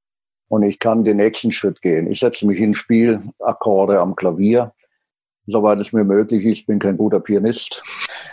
den nächsten Schritt gehen. Ich setze mich hin, spiele Akkorde am Klavier, soweit es mir möglich ist. Ich bin kein guter Pianist,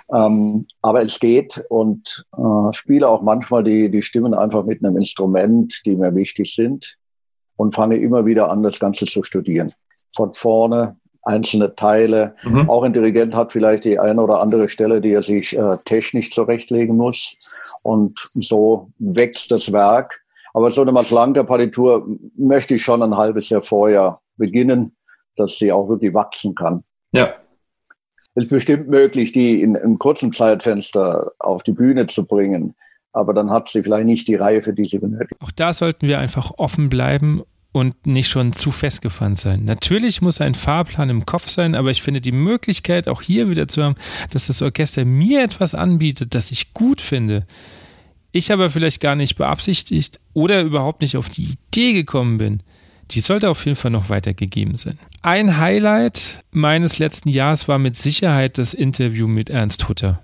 aber es geht, und spiele auch manchmal die Stimmen einfach mit einem Instrument, die mir wichtig sind, und fange immer wieder an, das Ganze zu studieren. Von vorne, einzelne Teile. Auch ein Dirigent hat vielleicht die eine oder andere Stelle, die er sich technisch zurechtlegen muss. Und so wächst das Werk. Aber so eine Maslanka-Partitur möchte ich schon ein halbes Jahr vorher beginnen, dass sie auch wirklich wachsen kann. Ja. Es ist bestimmt möglich, die in einem kurzen Zeitfenster auf die Bühne zu bringen. Aber dann hat sie vielleicht nicht die Reife, die sie benötigt. Auch da sollten wir einfach offen bleiben und nicht schon zu festgefahren sein. Natürlich muss ein Fahrplan im Kopf sein, aber ich finde die Möglichkeit auch hier wieder zu haben, dass das Orchester mir etwas anbietet, das ich gut finde, ich aber vielleicht gar nicht beabsichtigt oder überhaupt nicht auf die Idee gekommen bin, die sollte auf jeden Fall noch weitergegeben sein. Ein Highlight meines letzten Jahres war mit Sicherheit das Interview mit Ernst Hutter.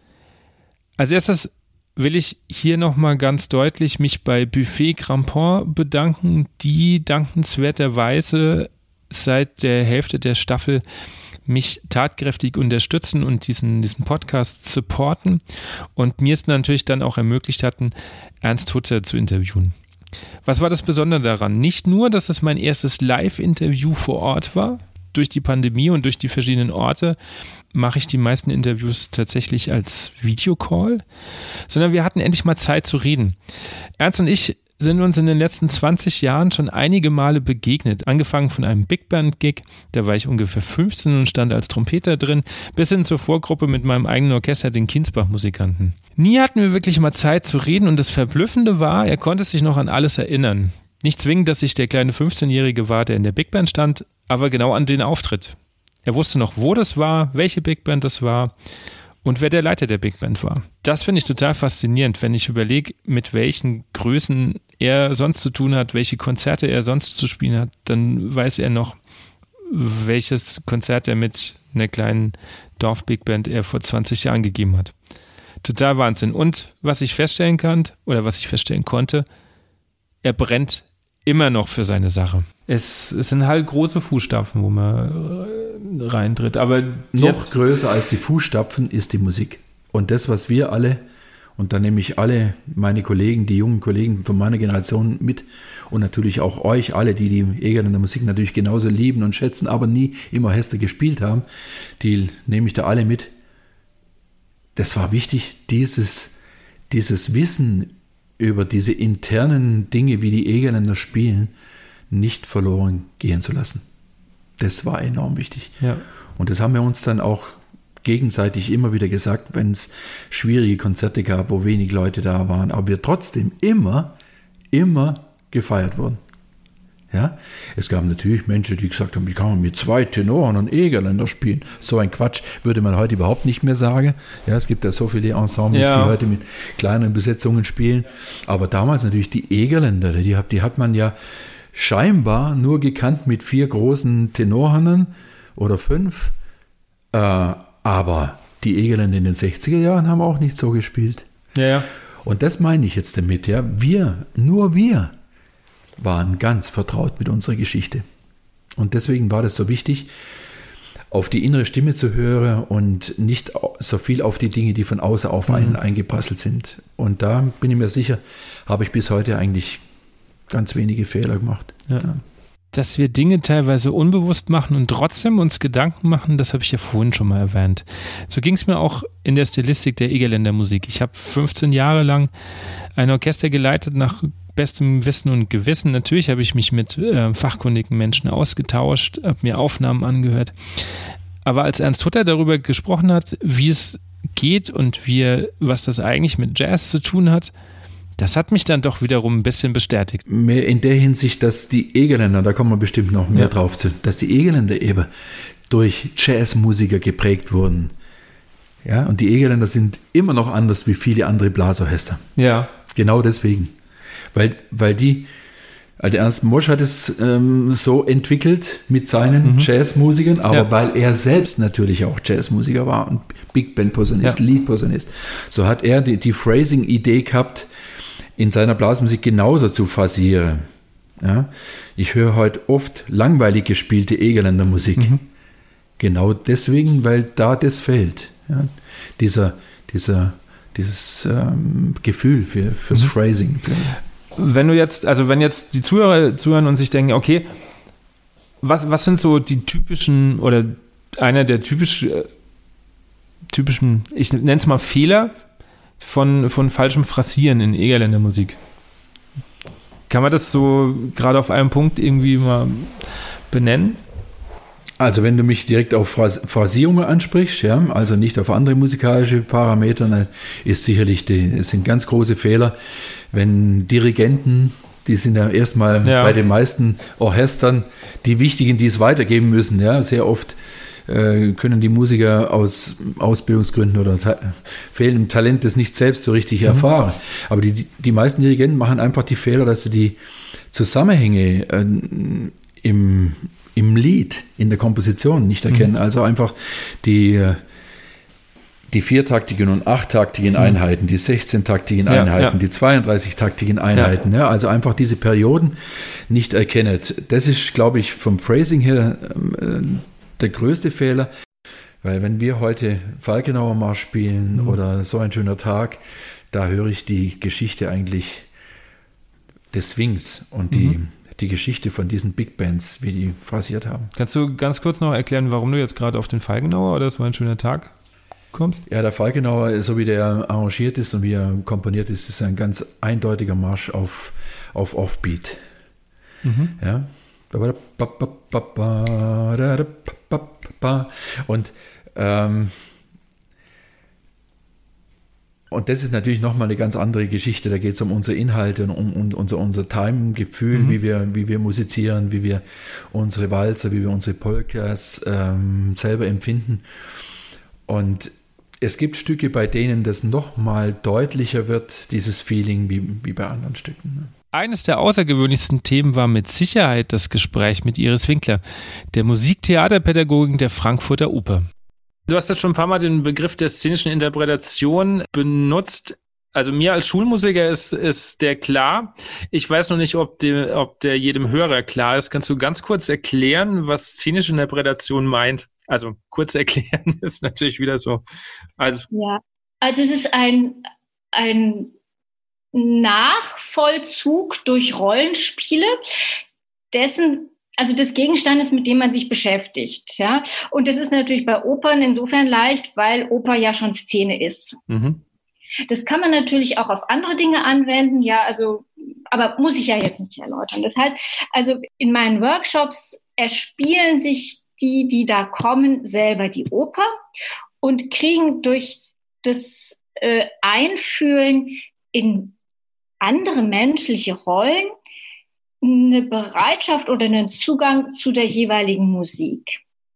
Als erstes will ich hier nochmal ganz deutlich mich bei Buffet Crampon bedanken, die dankenswerterweise seit der Hälfte der Staffel mich tatkräftig unterstützen und diesen Podcast supporten und mir es natürlich dann auch ermöglicht hatten, Ernst Hutter zu interviewen. Was war das Besondere daran? Nicht nur, dass es mein erstes Live-Interview vor Ort war. Durch die Pandemie und durch die verschiedenen Orte mache ich die meisten Interviews tatsächlich als Videocall, sondern wir hatten endlich mal Zeit zu reden. Ernst und ich sind uns in den letzten 20 Jahren schon einige Male begegnet. Angefangen von einem Big Band-Gig, da war ich ungefähr 15 und stand als Trompeter drin, bis hin zur Vorgruppe mit meinem eigenen Orchester, den Kienzbach-Musikanten. Nie hatten wir wirklich mal Zeit zu reden, und das Verblüffende war, er konnte sich noch an alles erinnern. Nicht zwingend, dass ich der kleine 15-Jährige war, der in der Big Band stand, aber genau an den Auftritt. Er wusste noch, wo das war, welche Big Band das war und wer der Leiter der Big Band war. Das finde ich total faszinierend, wenn ich überlege, mit welchen Größen er sonst zu tun hat, welche Konzerte er sonst zu spielen hat, dann weiß er noch, welches Konzert er mit einer kleinen Dorf-Big Band er vor 20 Jahren gegeben hat. Total Wahnsinn. Und was ich feststellen konnte, er brennt immer noch für seine Sache. Es sind halt große Fußstapfen, wo man reintritt. Aber noch größer als die Fußstapfen ist die Musik. Und das, was wir alle, und da nehme ich alle meine Kollegen, die jungen Kollegen von meiner Generation mit, und natürlich auch euch alle, die Egerländer Musik natürlich genauso lieben und schätzen, aber nie im Orchester gespielt haben, die nehme ich da alle mit. Das war wichtig, dieses Wissen über diese internen Dinge, wie die Egerländer spielen, nicht verloren gehen zu lassen. Das war enorm wichtig. Ja. Und das haben wir uns dann auch gegenseitig immer wieder gesagt, wenn es schwierige Konzerte gab, wo wenig Leute da waren, aber wir trotzdem immer gefeiert wurden. Ja? Es gab natürlich Menschen, die gesagt haben, wie kann man mit 2 Tenoren und Egerländer spielen? So ein Quatsch würde man heute überhaupt nicht mehr sagen. Ja, es gibt ja so viele Ensembles, die heute mit kleineren Besetzungen spielen. Aber damals natürlich die Egerländer, die hat man ja scheinbar nur gekannt mit 4 großen Tenorhannen oder 5. Aber die Egerländer in den 60er Jahren haben auch nicht so gespielt. Ja. Und das meine ich jetzt damit. Ja, nur wir waren ganz vertraut mit unserer Geschichte. Und deswegen war das so wichtig, auf die innere Stimme zu hören und nicht so viel auf die Dinge, die von außen auf einen eingeprasselt sind. Und da bin ich mir sicher, habe ich bis heute eigentlich ganz wenige Fehler gemacht. Ja. Dass wir Dinge teilweise unbewusst machen und trotzdem uns Gedanken machen, das habe ich ja vorhin schon mal erwähnt. So ging es mir auch in der Stilistik der Egerländer Musik. Ich habe 15 Jahre lang ein Orchester geleitet nach bestem Wissen und Gewissen. Natürlich habe ich mich mit fachkundigen Menschen ausgetauscht, habe mir Aufnahmen angehört. Aber als Ernst Hutter darüber gesprochen hat, wie es geht und was das eigentlich mit Jazz zu tun hat, das hat mich dann doch wiederum ein bisschen bestätigt. Mehr in der Hinsicht, dass die Egerländer, da kommen wir bestimmt noch mehr drauf zu, dass die Egerländer eben durch Jazzmusiker geprägt wurden. Ja, und die Egerländer sind immer noch anders wie viele andere Blasorchester. Ja. Genau deswegen. Weil die Also Ernst Mosch hat es so entwickelt mit seinen Jazzmusikern, aber weil er selbst natürlich auch Jazzmusiker war und Big Band Posaunist, Lead Posaunist, so hat er die Phrasing-Idee gehabt, in seiner Blasmusik genauso zu phrasieren. Ja? Ich höre heute oft langweilig gespielte Egerländer Musik. Genau deswegen, weil da das fehlt. Ja? Dieses Gefühl fürs Phrasing. Wenn jetzt die Zuhörer zuhören und sich denken, okay, was sind so die typischen oder einer der typischen, ich nenne es mal Fehler von falschem Phrasieren in Egerländer Musik? Kann man das so gerade auf einen Punkt irgendwie mal benennen? Also wenn du mich direkt auf Phrasierungen ansprichst, ja, also nicht auf andere musikalische Parameter, dann ist sicherlich es sind ganz große Fehler, wenn Dirigenten, die sind ja erstmal bei den meisten Orchestern die Wichtigen, die es weitergeben müssen, ja, sehr oft können die Musiker aus Ausbildungsgründen oder fehlendem Talent das nicht selbst so richtig erfahren. Aber die meisten Dirigenten machen einfach die Fehler, dass sie die Zusammenhänge im Lied, in der Komposition nicht erkennen. Also einfach die 4-taktigen und 8-taktigen Einheiten, die 16-taktigen Einheiten, die 32-taktigen Einheiten. Ja, also einfach diese Perioden nicht erkennen. Das ist, glaube ich, vom Phrasing her der größte Fehler. Weil wenn wir heute Falkenauer Marsch spielen oder So ein schöner Tag, da höre ich die Geschichte eigentlich des Swings und die Geschichte von diesen Big Bands, wie die phrasiert haben. Kannst du ganz kurz noch erklären, warum du jetzt gerade auf den Falkenauer oder So ein schöner Tag kommst? Ja, der Falkenauer, so wie der arrangiert ist und wie er komponiert ist ein ganz eindeutiger Marsch auf Offbeat. Ja. Und das ist natürlich nochmal eine ganz andere Geschichte. Da geht es um unsere Inhalte und um unser Time-Gefühl, wie wir musizieren, wie wir unsere Walzer, wie wir unsere Polkas selber empfinden. Und es gibt Stücke, bei denen das nochmal deutlicher wird, dieses Feeling, wie bei anderen Stücken. Eines der außergewöhnlichsten Themen war mit Sicherheit das Gespräch mit Iris Winkler, der Musiktheaterpädagogin der Frankfurter Oper. Du hast jetzt schon ein paar Mal den Begriff der szenischen Interpretation benutzt. Also mir als Schulmusiker ist der klar. Ich weiß noch nicht, ob der jedem Hörer klar ist. Kannst du ganz kurz erklären, was szenische Interpretation meint? Also kurz erklären ist natürlich wieder so. Also es ist ein Nachvollzug durch Rollenspiele des Gegenstandes, mit dem man sich beschäftigt. Ja? Und das ist natürlich bei Opern insofern leicht, weil Oper ja schon Szene ist. Das kann man natürlich auch auf andere Dinge anwenden, aber muss ich ja jetzt nicht erläutern. Das heißt, also in meinen Workshops erspielen sich die da kommen, selber die Oper und kriegen durch das Einfühlen in andere menschliche Rollen eine Bereitschaft oder einen Zugang zu der jeweiligen Musik.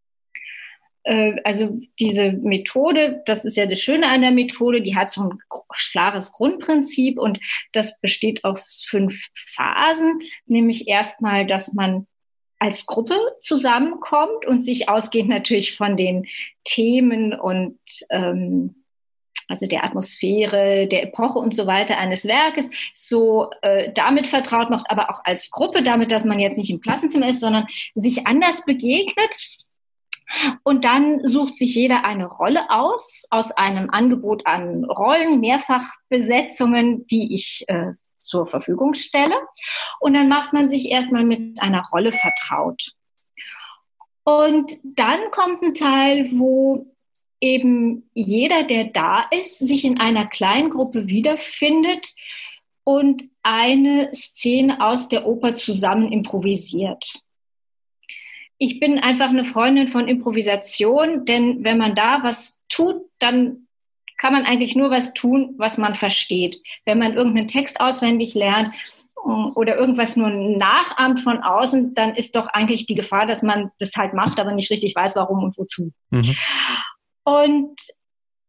Also diese Methode, das ist ja das Schöne an der Methode, die hat so ein klares Grundprinzip und das besteht aus 5 Phasen, nämlich erstmal, dass man als Gruppe zusammenkommt und sich ausgehend natürlich von den Themen und also der Atmosphäre, der Epoche und so weiter eines Werkes so damit vertraut macht, aber auch als Gruppe, damit, dass man jetzt nicht im Klassenzimmer ist, sondern sich anders begegnet. Und dann sucht sich jeder eine Rolle aus einem Angebot an Rollen, Mehrfachbesetzungen, die ich zur Verfügung stelle. Und dann macht man sich erstmal mit einer Rolle vertraut. Und dann kommt ein Teil, wo eben jeder, der da ist, sich in einer kleinen Gruppe wiederfindet und eine Szene aus der Oper zusammen improvisiert. Ich bin einfach eine Freundin von Improvisation, denn wenn man da was tut, dann kann man eigentlich nur was tun, was man versteht. Wenn man irgendeinen Text auswendig lernt oder irgendwas nur nachahmt von außen, dann ist doch eigentlich die Gefahr, dass man das halt macht, aber nicht richtig weiß, warum und wozu. Und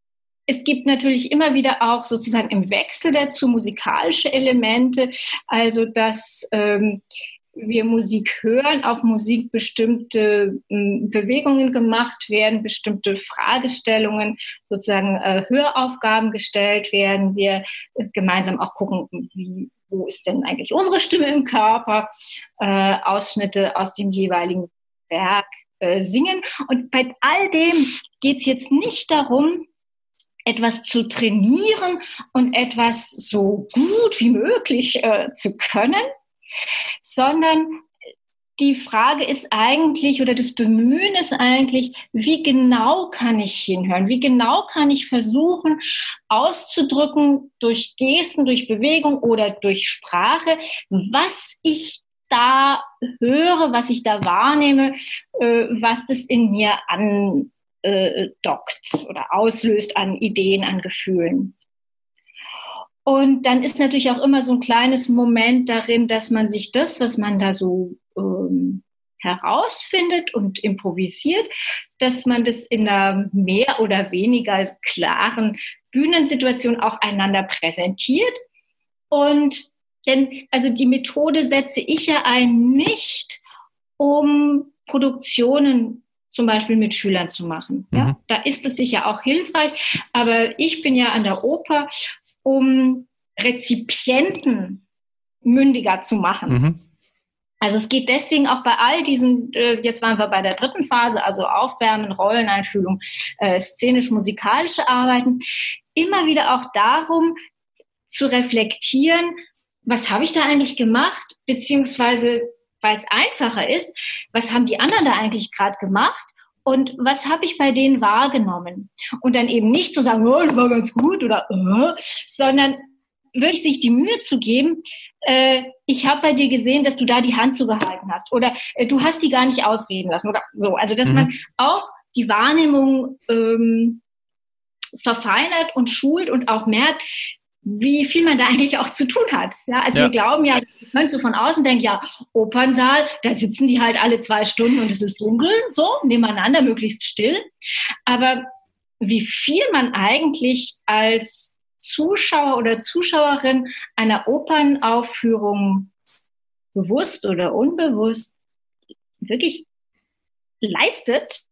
Es gibt natürlich immer wieder auch sozusagen im Wechsel dazu musikalische Elemente, also dass wir Musik hören, auf Musik bestimmte Bewegungen gemacht werden, bestimmte Fragestellungen, sozusagen Höraufgaben gestellt werden. Wir gemeinsam auch gucken, wo ist denn eigentlich unsere Stimme im Körper, Ausschnitte aus dem jeweiligen Werk singen. Und bei all dem geht es jetzt nicht darum, etwas zu trainieren und etwas so gut wie möglich zu können, sondern die Frage ist eigentlich, oder das Bemühen ist eigentlich, wie genau kann ich hinhören? Wie genau kann ich versuchen, auszudrücken durch Gesten, durch Bewegung oder durch Sprache, was ich da höre, was ich da wahrnehme, was das in mir andockt oder auslöst an Ideen, an Gefühlen. Und dann ist natürlich auch immer so ein kleines Moment darin, dass man sich das, was man da so herausfindet und improvisiert, dass man das in einer mehr oder weniger klaren Bühnensituation auch einander präsentiert. Und also die Methode setze ich ja ein, nicht um Produktionen zum Beispiel mit Schülern zu machen. Ja? Da ist es sicher auch hilfreich, aber ich bin ja an der Oper, um Rezipienten mündiger zu machen. Also es geht deswegen auch bei all diesen, jetzt waren wir bei der dritten Phase, also Aufwärmen, Rolleneinfühlung, szenisch-musikalische Arbeiten, immer wieder auch darum zu reflektieren, was habe ich da eigentlich gemacht, beziehungsweise, weil es einfacher ist, was haben die anderen da eigentlich gerade gemacht und was habe ich bei denen wahrgenommen? Und dann eben nicht zu sagen, oh, das war ganz gut oder sondern wirklich sich die Mühe zu geben, ich habe bei dir gesehen, dass du da die Hand zugehalten hast oder du hast die gar nicht ausreden lassen oder so. Also dass man auch die Wahrnehmung verfeinert und schult und auch merkt, wie viel man da eigentlich auch zu tun hat. Ja, also wir glauben ja, man so von außen denkt, ja, Opernsaal, da sitzen die halt alle 2 Stunden und es ist dunkel, so, nebeneinander, möglichst still. Aber wie viel man eigentlich als Zuschauer oder Zuschauerin einer Opernaufführung bewusst oder unbewusst wirklich leistet,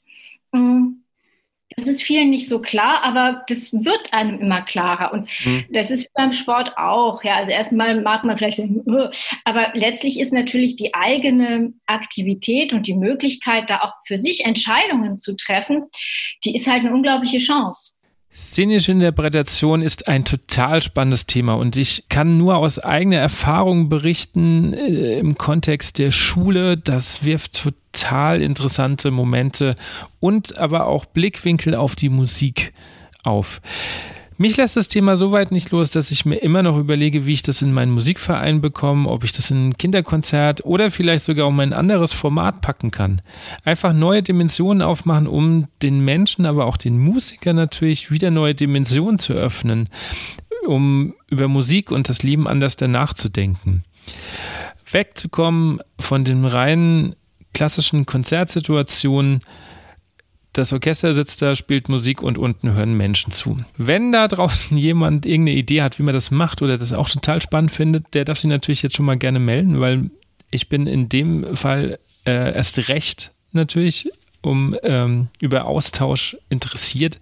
das ist vielen nicht so klar, aber das wird einem immer klarer. Und das ist beim Sport auch. Ja, also erstmal mag man vielleicht denken, aber letztlich ist natürlich die eigene Aktivität und die Möglichkeit, da auch für sich Entscheidungen zu treffen, die ist halt eine unglaubliche Chance. Szenische Interpretation ist ein total spannendes Thema und ich kann nur aus eigener Erfahrung berichten im Kontext der Schule. Das wirft total interessante Momente und aber auch Blickwinkel auf die Musik auf. Mich lässt das Thema so weit nicht los, dass ich mir immer noch überlege, wie ich das in meinen Musikverein bekomme, ob ich das in ein Kinderkonzert oder vielleicht sogar um ein anderes Format packen kann. Einfach neue Dimensionen aufmachen, um den Menschen, aber auch den Musikern natürlich wieder neue Dimensionen zu öffnen, um über Musik und das Leben anders danach zu denken. Wegzukommen von den reinen klassischen Konzertsituationen. Das Orchester sitzt da, spielt Musik und unten hören Menschen zu. Wenn da draußen jemand irgendeine Idee hat, wie man das macht oder das auch total spannend findet, der darf sich natürlich jetzt schon mal gerne melden, weil ich bin in dem Fall erst recht natürlich über Austausch interessiert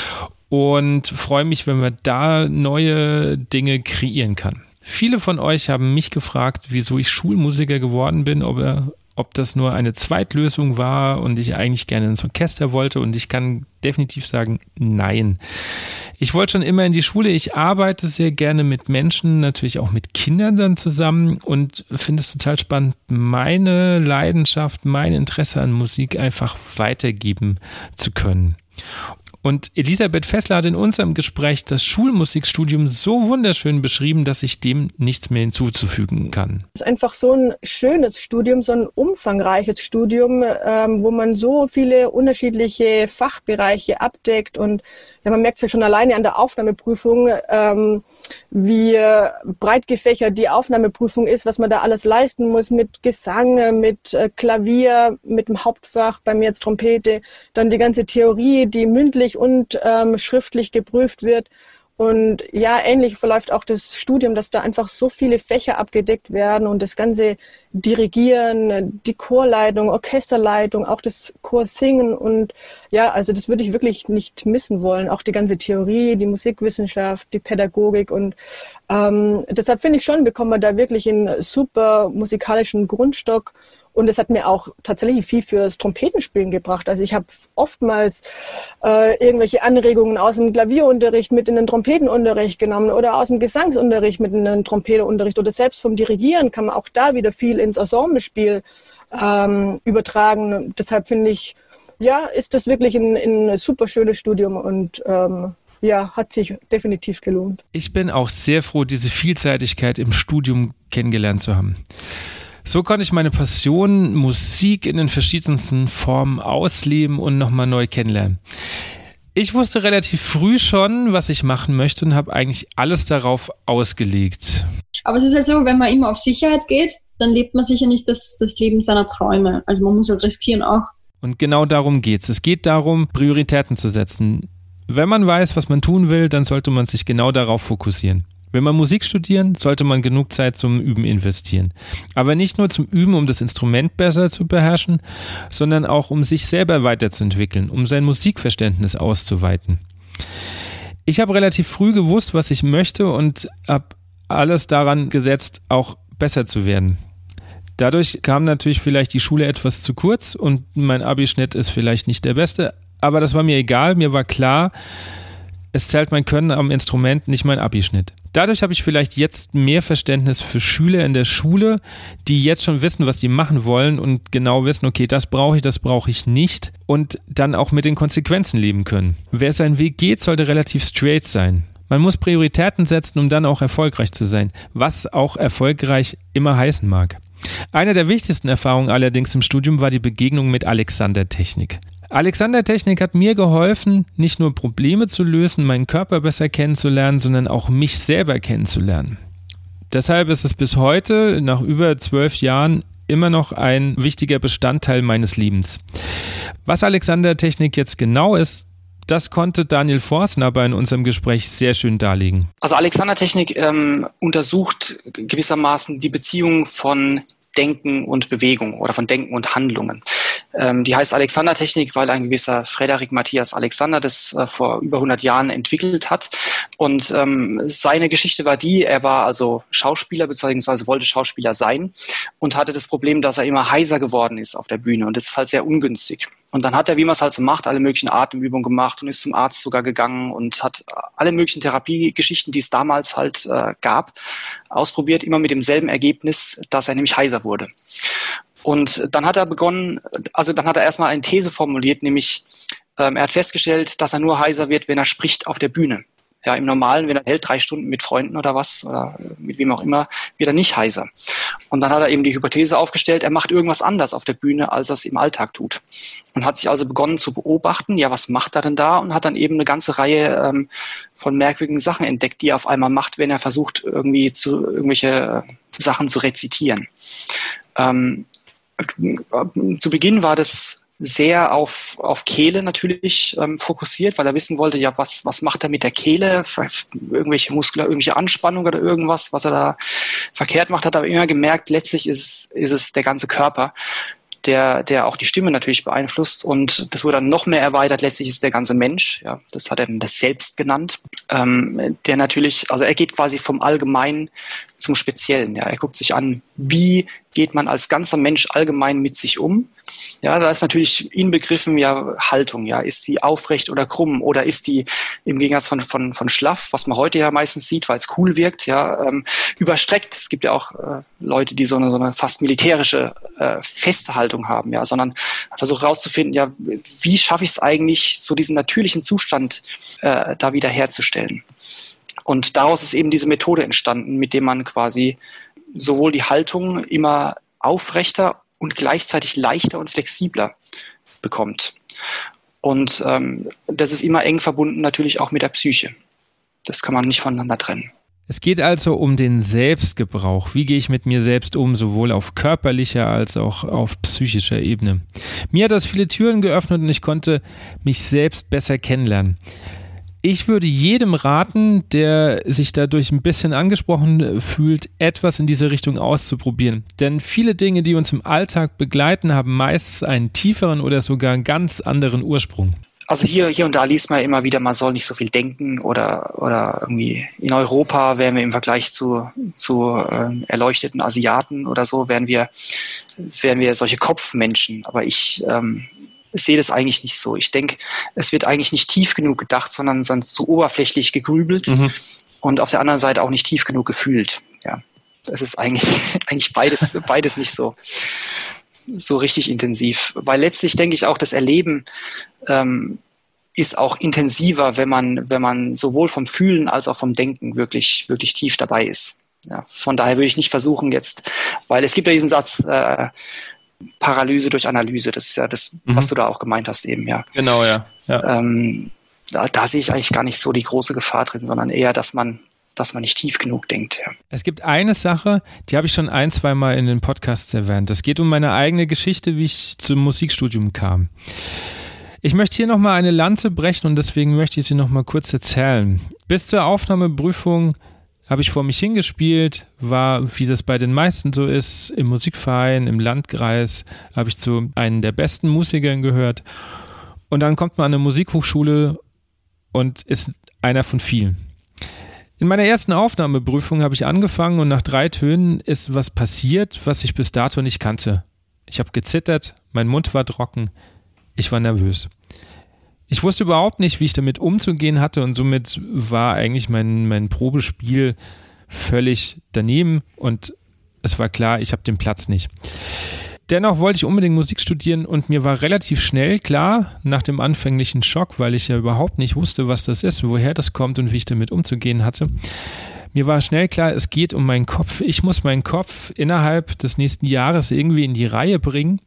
und freue mich, wenn man da neue Dinge kreieren kann. Viele von euch haben mich gefragt, wieso ich Schulmusiker geworden bin, ob das nur eine Zweitlösung war und ich eigentlich gerne ins Orchester wollte, und ich kann definitiv sagen, nein. Ich wollte schon immer in die Schule, ich arbeite sehr gerne mit Menschen, natürlich auch mit Kindern dann zusammen und finde es total spannend, meine Leidenschaft, mein Interesse an Musik einfach weitergeben zu können. Und Elisabeth Fessler hat in unserem Gespräch das Schulmusikstudium so wunderschön beschrieben, dass ich dem nichts mehr hinzuzufügen kann. Es ist einfach so ein schönes Studium, so ein umfangreiches Studium, wo man so viele unterschiedliche Fachbereiche abdeckt. Und ja, man merkt es ja schon alleine an der Aufnahmeprüfung, wie breit gefächert die Aufnahmeprüfung ist, was man da alles leisten muss mit Gesang, mit Klavier, mit dem Hauptfach, bei mir jetzt Trompete, dann die ganze Theorie, die mündlich und schriftlich geprüft wird. Und ja, ähnlich verläuft auch das Studium, dass da einfach so viele Fächer abgedeckt werden und das ganze Dirigieren, die Chorleitung, Orchesterleitung, auch das Chorsingen und ja, also das würde ich wirklich nicht missen wollen. Auch die ganze Theorie, die Musikwissenschaft, die Pädagogik und deshalb finde ich schon, bekommen wir da wirklich einen super musikalischen Grundstock. Und es hat mir auch tatsächlich viel fürs Trompetenspielen gebracht. Also ich habe oftmals irgendwelche Anregungen aus dem Klavierunterricht mit in den Trompetenunterricht genommen oder aus dem Gesangsunterricht mit in den Trompetenunterricht. Oder selbst vom Dirigieren kann man auch da wieder viel ins Ensemblespiel übertragen. Deshalb finde ich, ja, ist das wirklich ein super schönes Studium und ja, hat sich definitiv gelohnt. Ich bin auch sehr froh, diese Vielseitigkeit im Studium kennengelernt zu haben. So konnte ich meine Passion, Musik in den verschiedensten Formen ausleben und nochmal neu kennenlernen. Ich wusste relativ früh schon, was ich machen möchte und habe eigentlich alles darauf ausgelegt. Aber es ist halt so, wenn man immer auf Sicherheit geht, dann lebt man sicher nicht das Leben seiner Träume. Also man muss halt riskieren auch. Und genau darum geht's. Es geht darum, Prioritäten zu setzen. Wenn man weiß, was man tun will, dann sollte man sich genau darauf fokussieren. Will man Musik studieren, sollte man genug Zeit zum Üben investieren. Aber nicht nur zum Üben, um das Instrument besser zu beherrschen, sondern auch, um sich selber weiterzuentwickeln, um sein Musikverständnis auszuweiten. Ich habe relativ früh gewusst, was ich möchte und habe alles daran gesetzt, auch besser zu werden. Dadurch kam natürlich vielleicht die Schule etwas zu kurz und mein Abischnitt ist vielleicht nicht der beste, aber das war mir egal. Mir war klar, es zählt mein Können am Instrument, nicht mein Abischnitt. Dadurch habe ich vielleicht jetzt mehr Verständnis für Schüler in der Schule, die jetzt schon wissen, was sie machen wollen und genau wissen, okay, das brauche ich nicht und dann auch mit den Konsequenzen leben können. Wer seinen Weg geht, sollte relativ straight sein. Man muss Prioritäten setzen, um dann auch erfolgreich zu sein, was auch erfolgreich immer heißen mag. Eine der wichtigsten Erfahrungen allerdings im Studium war die Begegnung mit Alexander-Technik. Alexander-Technik hat mir geholfen, nicht nur Probleme zu lösen, meinen Körper besser kennenzulernen, sondern auch mich selber kennenzulernen. Deshalb ist es bis heute, nach über 12 Jahren, immer noch ein wichtiger Bestandteil meines Lebens. Was Alexander-Technik jetzt genau ist, das konnte Daniel Forstner aber in unserem Gespräch sehr schön darlegen. Also Alexander-Technik untersucht gewissermaßen die Beziehung von Denken und Bewegung oder von Denken und Handlungen. Die heißt Alexander-Technik, weil ein gewisser Frederik Matthias Alexander das vor über 100 Jahren entwickelt hat. Und seine Geschichte war die, er war also Schauspieler bzw. wollte Schauspieler sein und hatte das Problem, dass er immer heiser geworden ist auf der Bühne und das ist halt sehr ungünstig. Und dann hat er, wie man es halt so macht, alle möglichen Atemübungen gemacht und ist zum Arzt sogar gegangen und hat alle möglichen Therapiegeschichten, die es damals halt gab, ausprobiert, immer mit demselben Ergebnis, dass er nämlich heiser wurde. Und dann hat er begonnen, also dann hat er erstmal eine These formuliert, nämlich er hat festgestellt, dass er nur heiser wird, wenn er spricht auf der Bühne. Ja, im Normalen, wenn er hält 3 Stunden mit Freunden oder was, oder mit wem auch immer, wird er nicht heiser. Und dann hat er eben die Hypothese aufgestellt, er macht irgendwas anders auf der Bühne, als er es im Alltag tut. Und hat sich also begonnen zu beobachten, ja, was macht er denn da? Und hat dann eben eine ganze Reihe von merkwürdigen Sachen entdeckt, die er auf einmal macht, wenn er versucht, irgendwie irgendwelche Sachen zu rezitieren. Zu Beginn war das sehr auf Kehle natürlich fokussiert, weil er wissen wollte, ja, was macht er mit der Kehle, irgendwelche irgendwelche Anspannung oder irgendwas, was er da verkehrt macht, hat er aber immer gemerkt, letztlich ist es der ganze Körper, der auch die Stimme natürlich beeinflusst und das wurde dann noch mehr erweitert, letztlich ist der ganze Mensch, ja, das hat er dann das Selbst genannt, der natürlich, also er geht quasi vom Allgemeinen zum Speziellen, ja, er guckt sich an, wie geht man als ganzer Mensch allgemein mit sich um. Ja, da ist natürlich inbegriffen ja Haltung, ja, ist die aufrecht oder krumm oder ist die im Gegensatz von schlaff, was man heute ja meistens sieht, weil es cool wirkt, ja, überstreckt. Es gibt ja auch Leute, die so eine fast militärische feste Haltung haben, ja, sondern versucht herauszufinden, ja, wie schaffe ich es eigentlich, so diesen natürlichen Zustand da wieder herzustellen. Und daraus ist eben diese Methode entstanden, mit dem man quasi sowohl die Haltung immer aufrechter und gleichzeitig leichter und flexibler bekommt. Und das ist immer eng verbunden natürlich auch mit der Psyche. Das kann man nicht voneinander trennen. Es geht also um den Selbstgebrauch. Wie gehe ich mit mir selbst um, sowohl auf körperlicher als auch auf psychischer Ebene? Mir hat das viele Türen geöffnet und ich konnte mich selbst besser kennenlernen. Ich würde jedem raten, der sich dadurch ein bisschen angesprochen fühlt, etwas in diese Richtung auszuprobieren. Denn viele Dinge, die uns im Alltag begleiten, haben meist einen tieferen oder sogar einen ganz anderen Ursprung. Also hier und da liest man immer wieder, man soll nicht so viel denken oder irgendwie in Europa wären wir im Vergleich zu erleuchteten Asiaten oder so, wären wir solche Kopfmenschen. Aber ich sehe das eigentlich nicht so. Ich denke, es wird eigentlich nicht tief genug gedacht, sondern zu oberflächlich gegrübelt und auf der anderen Seite auch nicht tief genug gefühlt. Ja, das ist eigentlich beides nicht so richtig intensiv. Weil letztlich denke ich auch, das Erleben ist auch intensiver, wenn man sowohl vom Fühlen als auch vom Denken wirklich, wirklich tief dabei ist. Ja, von daher würde ich nicht versuchen jetzt, weil es gibt ja diesen Satz, Paralyse durch Analyse, das ist ja das, was du da auch gemeint hast eben, ja. Genau, ja. Da sehe ich eigentlich gar nicht so die große Gefahr drin, sondern eher, dass man nicht tief genug denkt. Ja. Es gibt eine Sache, die habe ich schon 1-2 Mal in den Podcasts erwähnt. Es geht um meine eigene Geschichte, wie ich zum Musikstudium kam. Ich möchte hier nochmal eine Lanze brechen und deswegen möchte ich sie nochmal kurz erzählen. Bis zur Aufnahmeprüfung habe ich vor mich hingespielt, war, wie das bei den meisten so ist, im Musikverein, im Landkreis, habe ich zu einem der besten Musikern gehört. Und dann kommt man an eine Musikhochschule und ist einer von vielen. In meiner ersten Aufnahmeprüfung habe ich angefangen und nach 3 Tönen ist was passiert, was ich bis dato nicht kannte. Ich habe gezittert, mein Mund war trocken, ich war nervös. Ich wusste überhaupt nicht, wie ich damit umzugehen hatte und somit war eigentlich mein Probespiel völlig daneben und es war klar, ich habe den Platz nicht. Dennoch wollte ich unbedingt Musik studieren und mir war relativ schnell klar, nach dem anfänglichen Schock, weil ich ja überhaupt nicht wusste, was das ist, woher das kommt und wie ich damit umzugehen hatte, mir war schnell klar, es geht um meinen Kopf. Ich muss meinen Kopf innerhalb des nächsten Jahres irgendwie in die Reihe bringen,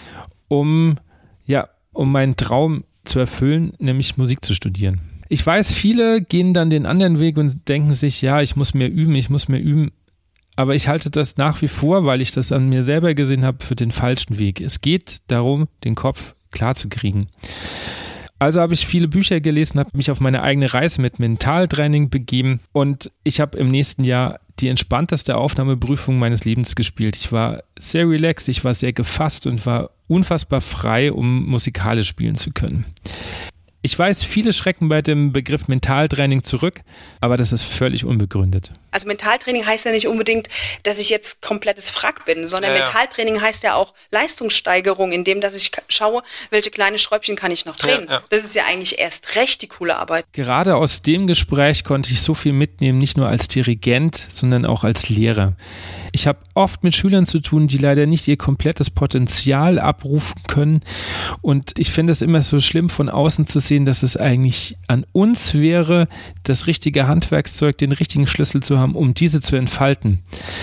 um meinen Traum zu erfüllen, nämlich Musik zu studieren. Ich weiß, viele gehen dann den anderen Weg und denken sich, ja, ich muss mehr üben, aber ich halte das nach wie vor, weil ich das an mir selber gesehen habe, für den falschen Weg. Es geht darum, den Kopf klar zu kriegen. Also habe ich viele Bücher gelesen, habe mich auf meine eigene Reise mit Mentaltraining begeben und ich habe im nächsten Jahr die entspannteste Aufnahmeprüfung meines Lebens gespielt. Ich war sehr relaxed, ich war sehr gefasst und war unfassbar frei, um musikalisch spielen zu können. Ich weiß, viele schrecken bei dem Begriff Mentaltraining zurück, aber das ist völlig unbegründet. Also Mentaltraining heißt ja nicht unbedingt, dass ich jetzt komplettes Frack bin, sondern Mentaltraining heißt ja auch Leistungssteigerung, indem dass ich schaue, welche kleine Schräubchen kann ich noch drehen. Ja. Das ist ja eigentlich erst recht die coole Arbeit. Gerade aus dem Gespräch konnte ich so viel mitnehmen, nicht nur als Dirigent, sondern auch als Lehrer. Ich habe oft mit Schülern zu tun, die leider nicht ihr komplettes Potenzial abrufen können und ich finde es immer so schlimm von außen zu sehen, dass es eigentlich an uns wäre, das richtige Handwerkszeug, den richtigen Schlüssel zu haben, um diese zu entfalten.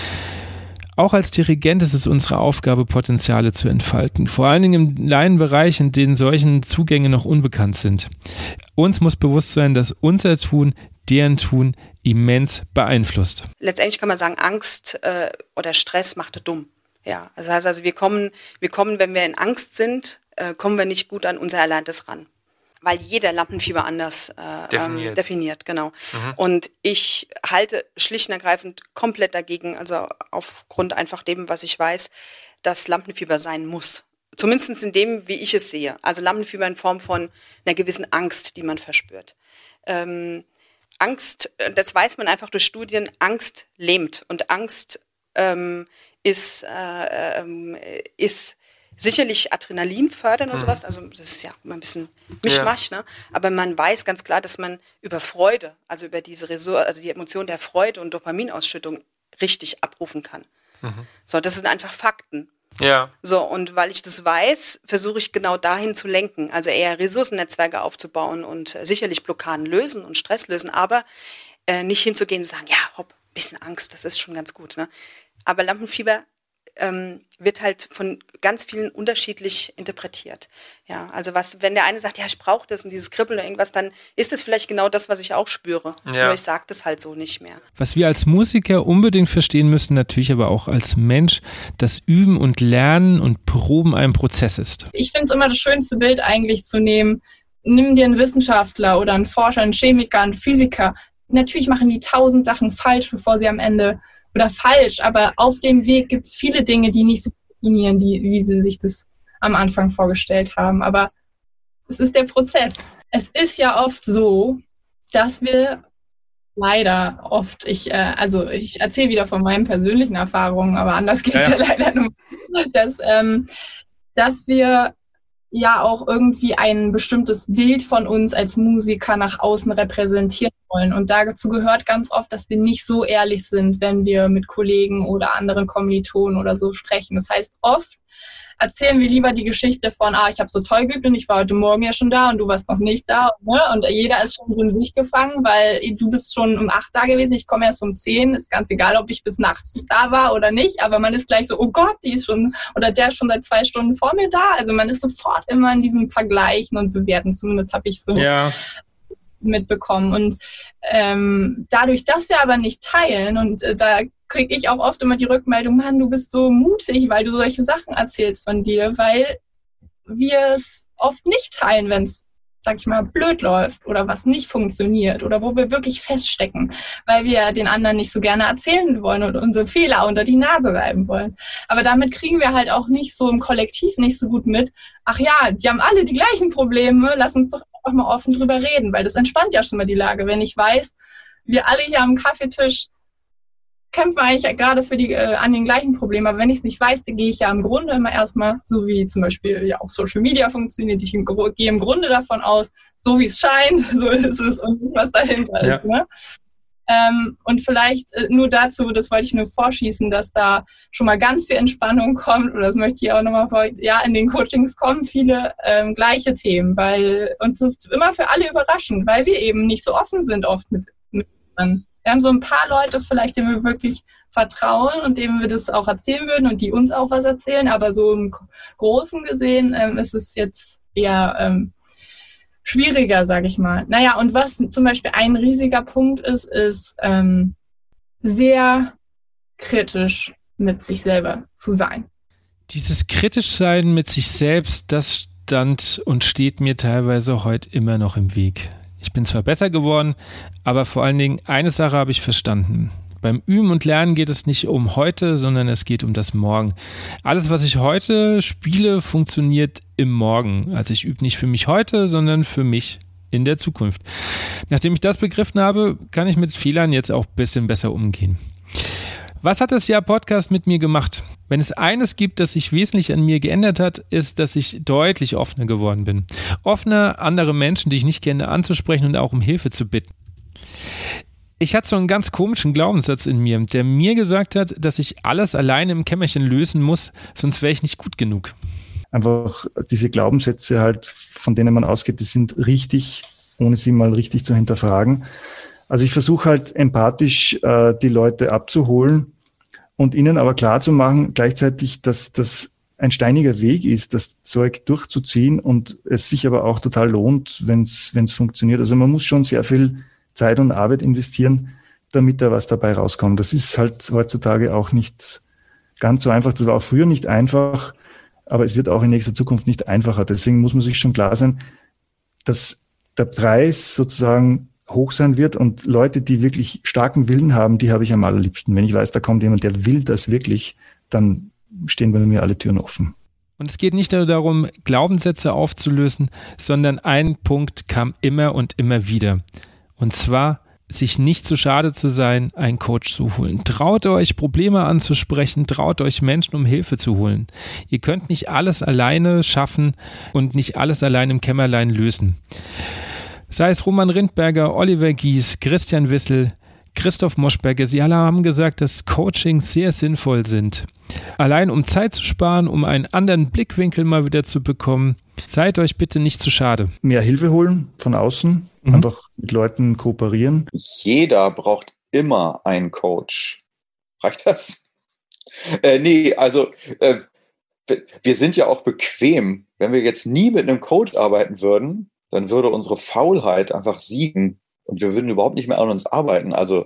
Auch als Dirigent ist es unsere Aufgabe, Potenziale zu entfalten. Vor allen Dingen im Laienbereich, in denen solchen Zugänge noch unbekannt sind. Uns muss bewusst sein, dass unser Tun, deren Tun immens beeinflusst. Letztendlich kann man sagen, Angst oder Stress macht dumm. Ja, das heißt also, wir kommen, wenn wir in Angst sind, kommen wir nicht gut an unser Erlerntes ran. Weil jeder Lampenfieber anders definiert, genau. Und ich halte schlicht und ergreifend komplett dagegen, also aufgrund einfach dem, was ich weiß, dass Lampenfieber sein muss. Zumindest in dem, wie ich es sehe. Also Lampenfieber in Form von einer gewissen Angst, die man verspürt. Angst, das weiß man einfach durch Studien, Angst lähmt. Und Angst ist sicherlich Adrenalin fördern oder sowas, also das ist ja immer ein bisschen Mischmasch, ne? Aber man weiß ganz klar, dass man über Freude, also über diese Ressource, also die Emotion der Freude und Dopaminausschüttung richtig abrufen kann. So, das sind einfach Fakten. Ja. So, und weil ich das weiß, versuche ich genau dahin zu lenken, also eher Ressourcennetzwerke aufzubauen und sicherlich Blockaden lösen und Stress lösen, aber nicht hinzugehen und sagen, ja, hopp, ein bisschen Angst, das ist schon ganz gut, ne? Aber Lampenfieber wird halt von ganz vielen unterschiedlich interpretiert. Ja, also wenn der eine sagt, ja, ich brauche das und dieses Kribbeln oder irgendwas, dann ist es vielleicht genau das, was ich auch spüre. Ja. Nur ich sage das halt so nicht mehr. Was wir als Musiker unbedingt verstehen müssen, natürlich aber auch als Mensch, dass Üben und Lernen und Proben ein Prozess ist. Ich finde es immer das schönste Bild eigentlich zu nehmen. Nimm dir einen Wissenschaftler oder einen Forscher, einen Chemiker, einen Physiker. Natürlich machen die 1000 Sachen falsch, bevor sie am Ende oder falsch, aber auf dem Weg gibt es viele Dinge, die nicht so funktionieren, wie sie sich das am Anfang vorgestellt haben. Aber es ist der Prozess. Es ist ja oft so, dass wir leider oft, ich erzähle wieder von meinen persönlichen Erfahrungen, aber anders geht es ja leider nur, dass wir ja auch irgendwie ein bestimmtes Bild von uns als Musiker nach außen repräsentieren wollen. Und dazu gehört ganz oft, dass wir nicht so ehrlich sind, wenn wir mit Kollegen oder anderen Kommilitonen oder so sprechen. Das heißt, oft erzählen wir lieber die Geschichte von, ich habe so toll geübt und ich war heute Morgen ja schon da und du warst noch nicht da. Ne? Und jeder ist schon in sich gefangen, weil du bist schon um 8 da gewesen, ich komme erst um 10. Ist ganz egal, ob ich bis nachts da war oder nicht, aber man ist gleich so, oh Gott, die ist schon, oder der ist schon seit 2 Stunden vor mir da. Also man ist sofort immer in diesem Vergleichen und Bewerten, zumindest habe ich so mitbekommen. Und dadurch, dass wir aber nicht teilen, und da kriege ich auch oft immer die Rückmeldung, Mann, du bist so mutig, weil du solche Sachen erzählst von dir, weil wir es oft nicht teilen, wenn es, sag ich mal, blöd läuft oder was nicht funktioniert oder wo wir wirklich feststecken, weil wir den anderen nicht so gerne erzählen wollen und unsere Fehler unter die Nase reiben wollen. Aber damit kriegen wir halt auch nicht so im Kollektiv nicht so gut mit, ach ja, die haben alle die gleichen Probleme, lass uns doch einfach mal offen drüber reden, weil das entspannt ja schon mal die Lage. Wenn ich weiß, wir alle hier am Kaffeetisch kämpfen eigentlich gerade für an den gleichen Problemen, aber wenn ich es nicht weiß, dann gehe ich ja im Grunde immer erstmal, so wie zum Beispiel ja auch Social Media funktioniert, ich gehe im Grunde davon aus, so wie es scheint, so ist es und nicht, was dahinter ist. Ne? Und vielleicht nur dazu, das wollte ich nur vorschießen, dass da schon mal ganz viel Entspannung kommt, oder das möchte ich auch nochmal in den Coachings kommen viele gleiche Themen, weil uns ist immer für alle überraschend, weil wir eben nicht so offen sind oft mit anderen. Wir haben so ein paar Leute vielleicht, denen wir wirklich vertrauen und denen wir das auch erzählen würden und die uns auch was erzählen, aber so im Großen gesehen ist es jetzt eher schwieriger, sage ich mal. Naja, und was zum Beispiel ein riesiger Punkt ist sehr kritisch mit sich selber zu sein. Dieses Kritischsein mit sich selbst, das stand und steht mir teilweise heute immer noch im Weg. Ich bin zwar besser geworden, aber vor allen Dingen eine Sache habe ich verstanden. Beim Üben und Lernen geht es nicht um heute, sondern es geht um das Morgen. Alles, was ich heute spiele, funktioniert im Morgen. Also ich übe nicht für mich heute, sondern für mich in der Zukunft. Nachdem ich das begriffen habe, kann ich mit Fehlern jetzt auch ein bisschen besser umgehen. Was hat das Jahr Podcast mit mir gemacht? Wenn es eines gibt, das sich wesentlich an mir geändert hat, ist, dass ich deutlich offener geworden bin. Offener, andere Menschen, die ich nicht kenne, anzusprechen und auch um Hilfe zu bitten. Ich hatte so einen ganz komischen Glaubenssatz in mir, der mir gesagt hat, dass ich alles alleine im Kämmerchen lösen muss, sonst wäre ich nicht gut genug. Einfach diese Glaubenssätze halt, von denen man ausgeht, die sind richtig, ohne sie mal richtig zu hinterfragen. Also ich versuche halt empathisch die Leute abzuholen und ihnen aber klar zu machen, gleichzeitig, dass das ein steiniger Weg ist, das Zeug durchzuziehen und es sich aber auch total lohnt, wenn es funktioniert. Also man muss schon sehr viel Zeit und Arbeit investieren, damit da was dabei rauskommt. Das ist halt heutzutage auch nicht ganz so einfach. Das war auch früher nicht einfach, aber es wird auch in nächster Zukunft nicht einfacher. Deswegen muss man sich schon klar sein, dass der Preis sozusagen hoch sein wird und Leute, die wirklich starken Willen haben, die habe ich am allerliebsten. Wenn ich weiß, da kommt jemand, der will das wirklich, dann stehen bei mir alle Türen offen. Und es geht nicht nur darum, Glaubenssätze aufzulösen, sondern ein Punkt kam immer und immer wieder. Und zwar, sich nicht zu schade zu sein, einen Coach zu holen. Traut euch, Probleme anzusprechen, traut euch, Menschen um Hilfe zu holen. Ihr könnt nicht alles alleine schaffen und nicht alles allein im Kämmerlein lösen. Sei es Roman Rindberger, Oliver Gies, Christian Wissel, Christoph Moschberger, sie alle haben gesagt, dass Coachings sehr sinnvoll sind. Allein um Zeit zu sparen, um einen anderen Blickwinkel mal wieder zu bekommen, seid euch bitte nicht zu schade. Mehr Hilfe holen von außen, einfach mit Leuten kooperieren. Jeder braucht immer einen Coach. Reicht das? Nee, also wir sind ja auch bequem. Wenn wir jetzt nie mit einem Coach arbeiten würden, dann würde unsere Faulheit einfach siegen und wir würden überhaupt nicht mehr an uns arbeiten. Also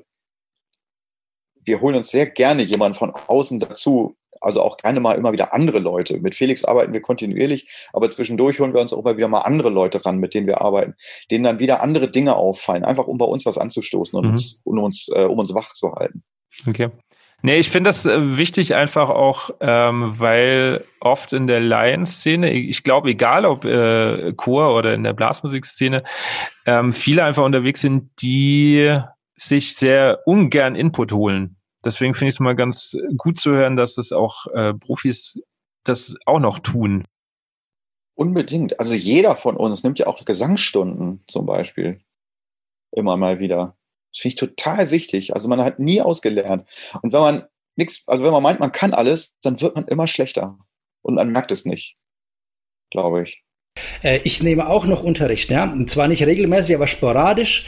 wir holen uns sehr gerne jemanden von außen dazu, also auch gerne mal immer wieder andere Leute. Mit Felix arbeiten wir kontinuierlich, aber zwischendurch holen wir uns auch immer wieder mal andere Leute ran, mit denen wir arbeiten, denen dann wieder andere Dinge auffallen, einfach um bei uns was anzustoßen und um uns wach zu halten. Okay. Nee, ich finde das wichtig einfach auch, weil oft in der Laienszene, ich glaube, egal ob Chor oder in der Blasmusikszene, viele einfach unterwegs sind, die sich sehr ungern Input holen. Deswegen finde ich es mal ganz gut zu hören, dass das auch Profis das auch noch tun. Unbedingt. Also jeder von uns nimmt ja auch Gesangsstunden zum Beispiel immer mal wieder. Das finde ich total wichtig. Also man hat nie ausgelernt. Und wenn man meint, man kann alles, dann wird man immer schlechter. Und man merkt es nicht, glaube ich. Ich nehme auch noch Unterricht, ja. Und zwar nicht regelmäßig, aber sporadisch.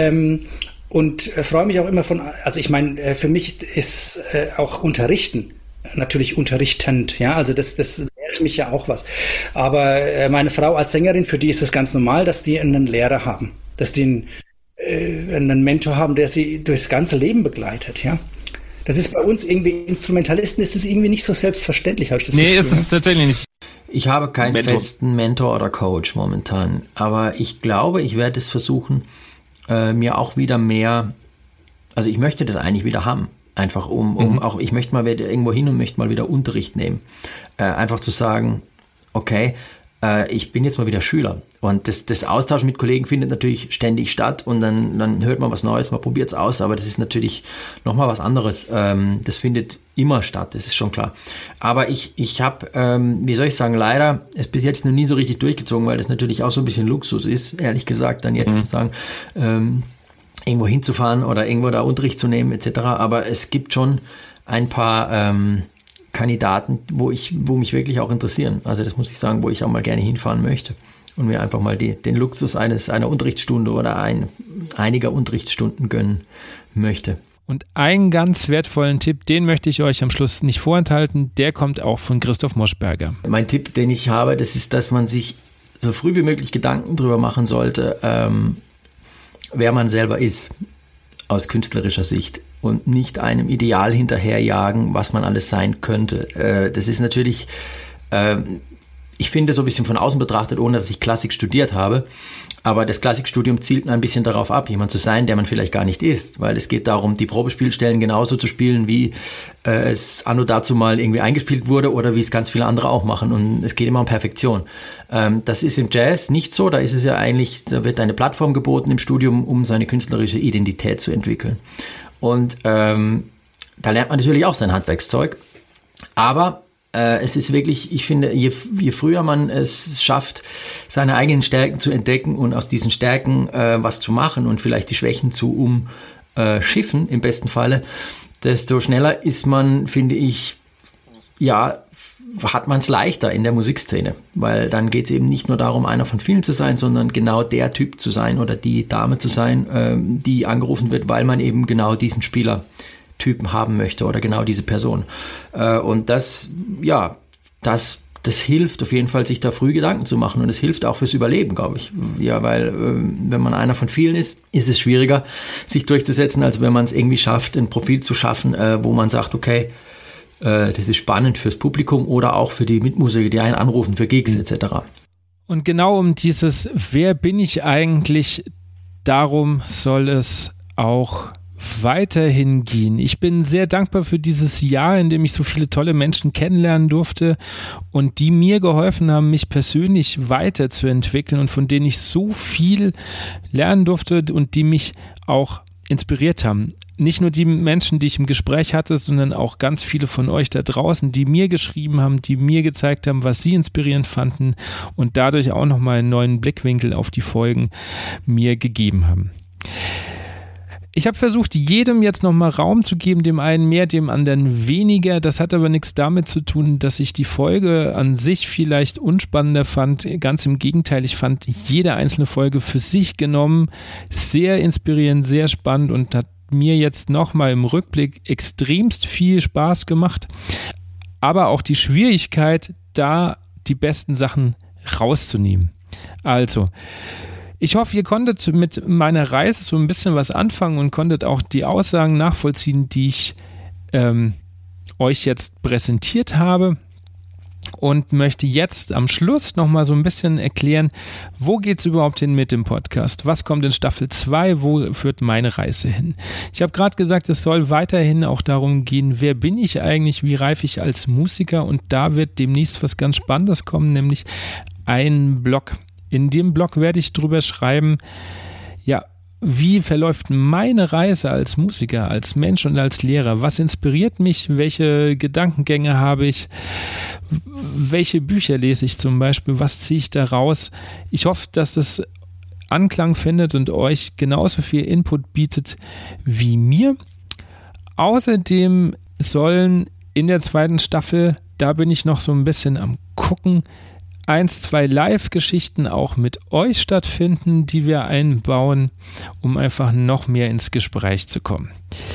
Und freue mich auch immer also ich meine, für mich ist auch Unterrichten natürlich unterrichtend, ja. Also das lehrt mich ja auch was. Aber meine Frau als Sängerin, für die ist es ganz normal, dass die einen Lehrer haben. Dass die einen Mentor haben, der sie durchs ganze Leben begleitet, ja. Das ist bei uns irgendwie, Instrumentalisten ist es irgendwie nicht so selbstverständlich, habe ich das Gefühl. Nee, ist es tatsächlich nicht. Ich habe keinen festen Mentor oder Coach momentan, aber ich glaube, ich werde es versuchen, mir auch wieder mehr, also ich möchte das eigentlich wieder haben, einfach auch, ich möchte mal wieder irgendwo hin und möchte mal wieder Unterricht nehmen. Einfach zu sagen, okay, ich bin jetzt mal wieder Schüler. Und das Austauschen mit Kollegen findet natürlich ständig statt und dann hört man was Neues, man probiert es aus, aber das ist natürlich nochmal was anderes. Das findet immer statt, das ist schon klar. Aber ich habe, wie soll ich sagen, leider es bis jetzt noch nie so richtig durchgezogen, weil das natürlich auch so ein bisschen Luxus ist, ehrlich gesagt, dann jetzt zu sagen, irgendwo hinzufahren oder irgendwo da Unterricht zu nehmen etc. Aber es gibt schon ein paar Kandidaten, wo mich wirklich auch interessieren. Also das muss ich sagen, wo ich auch mal gerne hinfahren möchte und mir einfach mal den Luxus einer Unterrichtsstunde oder einiger Unterrichtsstunden gönnen möchte. Und einen ganz wertvollen Tipp, den möchte ich euch am Schluss nicht vorenthalten, der kommt auch von Christoph Moschberger. Mein Tipp, den ich habe, das ist, dass man sich so früh wie möglich Gedanken darüber machen sollte, wer man selber ist, aus künstlerischer Sicht. Und nicht einem Ideal hinterherjagen, was man alles sein könnte. Das ist natürlich, ich finde, so ein bisschen von außen betrachtet, ohne dass ich Klassik studiert habe. Aber das Klassikstudium zielt ein bisschen darauf ab, jemand zu sein, der man vielleicht gar nicht ist. Weil es geht darum, die Probespielstellen genauso zu spielen, wie es anno dazu mal irgendwie eingespielt wurde oder wie es ganz viele andere auch machen. Und es geht immer um Perfektion. Das ist im Jazz nicht so. Da ist es ja eigentlich, da wird eine Plattform geboten im Studium, um seine künstlerische Identität zu entwickeln. Und da lernt man natürlich auch sein Handwerkszeug. Aber es ist wirklich, ich finde, je früher man es schafft, seine eigenen Stärken zu entdecken und aus diesen Stärken was zu machen und vielleicht die Schwächen zu umschiffen, im besten Falle, desto schneller ist man, finde ich, ja, hat man es leichter in der Musikszene. Weil dann geht es eben nicht nur darum, einer von vielen zu sein, sondern genau der Typ zu sein oder die Dame zu sein, die angerufen wird, weil man eben genau diesen Spielertypen haben möchte oder genau diese Person. Und das hilft auf jeden Fall, sich da früh Gedanken zu machen und es hilft auch fürs Überleben, glaube ich. Ja, weil wenn man einer von vielen ist es schwieriger, sich durchzusetzen, als wenn man es irgendwie schafft, ein Profil zu schaffen, wo man sagt, okay, das ist spannend fürs Publikum oder auch für die Mitmusiker, die einen anrufen, für Gigs etc. Und genau um dieses Wer bin ich eigentlich, darum soll es auch weiterhin gehen. Ich bin sehr dankbar für dieses Jahr, in dem ich so viele tolle Menschen kennenlernen durfte und die mir geholfen haben, mich persönlich weiterzuentwickeln und von denen ich so viel lernen durfte und die mich auch inspiriert haben. Nicht nur die Menschen, die ich im Gespräch hatte, sondern auch ganz viele von euch da draußen, die mir geschrieben haben, die mir gezeigt haben, was sie inspirierend fanden und dadurch auch nochmal einen neuen Blickwinkel auf die Folgen mir gegeben haben. Ich habe versucht, jedem jetzt nochmal Raum zu geben, dem einen mehr, dem anderen weniger. Das hat aber nichts damit zu tun, dass ich die Folge an sich vielleicht unspannender fand. Ganz im Gegenteil, ich fand jede einzelne Folge für sich genommen sehr inspirierend, sehr spannend und hat mir jetzt nochmal im Rückblick extremst viel Spaß gemacht, aber auch die Schwierigkeit, da die besten Sachen rauszunehmen. Also, ich hoffe, ihr konntet mit meiner Reise so ein bisschen was anfangen und konntet auch die Aussagen nachvollziehen, die ich euch jetzt präsentiert habe. Und möchte jetzt am Schluss nochmal so ein bisschen erklären, wo geht es überhaupt hin mit dem Podcast? Was kommt in Staffel 2? Wo führt meine Reise hin? Ich habe gerade gesagt, es soll weiterhin auch darum gehen, wer bin ich eigentlich, wie reife ich als Musiker? Und da wird demnächst was ganz Spannendes kommen, nämlich ein Blog. In dem Blog werde ich drüber schreiben, ja, wie verläuft meine Reise als Musiker, als Mensch und als Lehrer? Was inspiriert mich? Welche Gedankengänge habe ich? Welche Bücher lese ich zum Beispiel? Was ziehe ich da raus? Ich hoffe, dass das Anklang findet und euch genauso viel Input bietet wie mir. Außerdem sollen in der 2. Staffel, da bin ich noch so ein bisschen am gucken, 1, 2 Live-Geschichten auch mit euch stattfinden, die wir einbauen, um einfach noch mehr ins Gespräch zu kommen.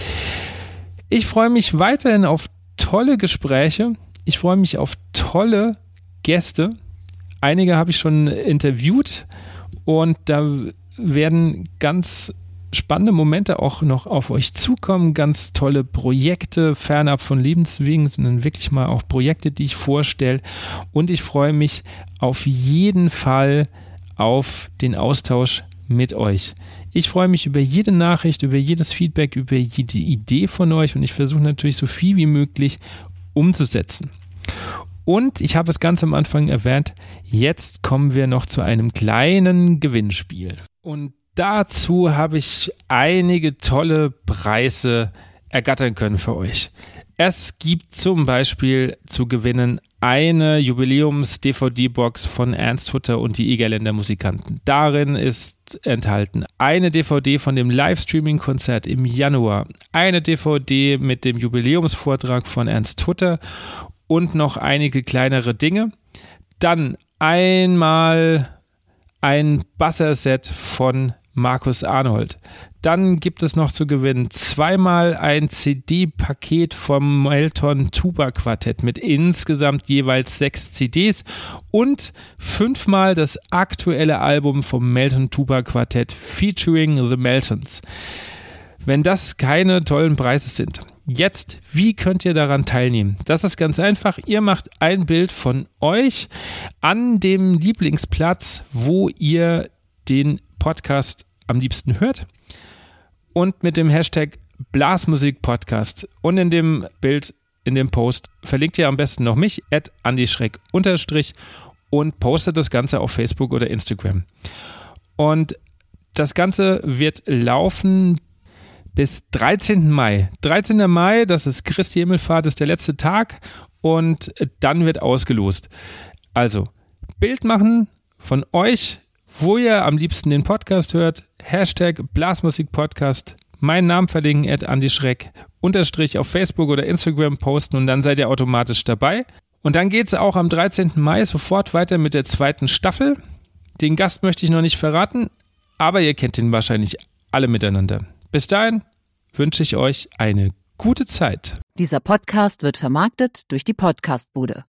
Ich freue mich weiterhin auf tolle Gespräche. Ich freue mich auf tolle Gäste. Einige habe ich schon interviewt und da werden ganz spannende Momente auch noch auf euch zukommen, ganz tolle Projekte, fernab von Lebenswegen, sondern wirklich mal auch Projekte, die ich vorstelle. Und ich freue mich auf jeden Fall auf den Austausch mit euch. Ich freue mich über jede Nachricht, über jedes Feedback, über jede Idee von euch und ich versuche natürlich so viel wie möglich umzusetzen. Und ich habe es ganz am Anfang erwähnt, jetzt kommen wir noch zu einem kleinen Gewinnspiel. Und dazu habe ich einige tolle Preise ergattern können für euch. Es gibt zum Beispiel zu gewinnen eine Jubiläums-DVD-Box von Ernst Hutter und die Egerländer Musikanten. Darin ist enthalten eine DVD von dem Livestreaming-Konzert im Januar, eine DVD mit dem Jubiläumsvortrag von Ernst Hutter und noch einige kleinere Dinge. Dann einmal ein Basserset von Markus Arnold. Dann gibt es noch zu gewinnen 2-mal ein CD-Paket vom Melton Tuba Quartett mit insgesamt jeweils 6 CDs und 5-mal das aktuelle Album vom Melton Tuba Quartett featuring The Meltons. Wenn das keine tollen Preise sind. Jetzt, wie könnt ihr daran teilnehmen? Das ist ganz einfach. Ihr macht ein Bild von euch an dem Lieblingsplatz, wo ihr den Podcast am liebsten hört und mit dem Hashtag Blasmusik-Podcast und in dem Bild, in dem Post verlinkt ihr am besten noch mich, @andischreck_ und postet das Ganze auf Facebook oder Instagram. Und das Ganze wird laufen bis 13. Mai. 13. Mai, das ist Christi Himmelfahrt, ist der letzte Tag und dann wird ausgelost. Also, Bild machen von euch, wo ihr am liebsten den Podcast hört, Hashtag Blasmusik-Podcast, meinen Namen verlinken, @andischreck_ auf Facebook oder Instagram posten und dann seid ihr automatisch dabei. Und dann geht es auch am 13. Mai sofort weiter mit der 2. Staffel. Den Gast möchte ich noch nicht verraten, aber ihr kennt ihn wahrscheinlich alle miteinander. Bis dahin wünsche ich euch eine gute Zeit. Dieser Podcast wird vermarktet durch die Podcastbude.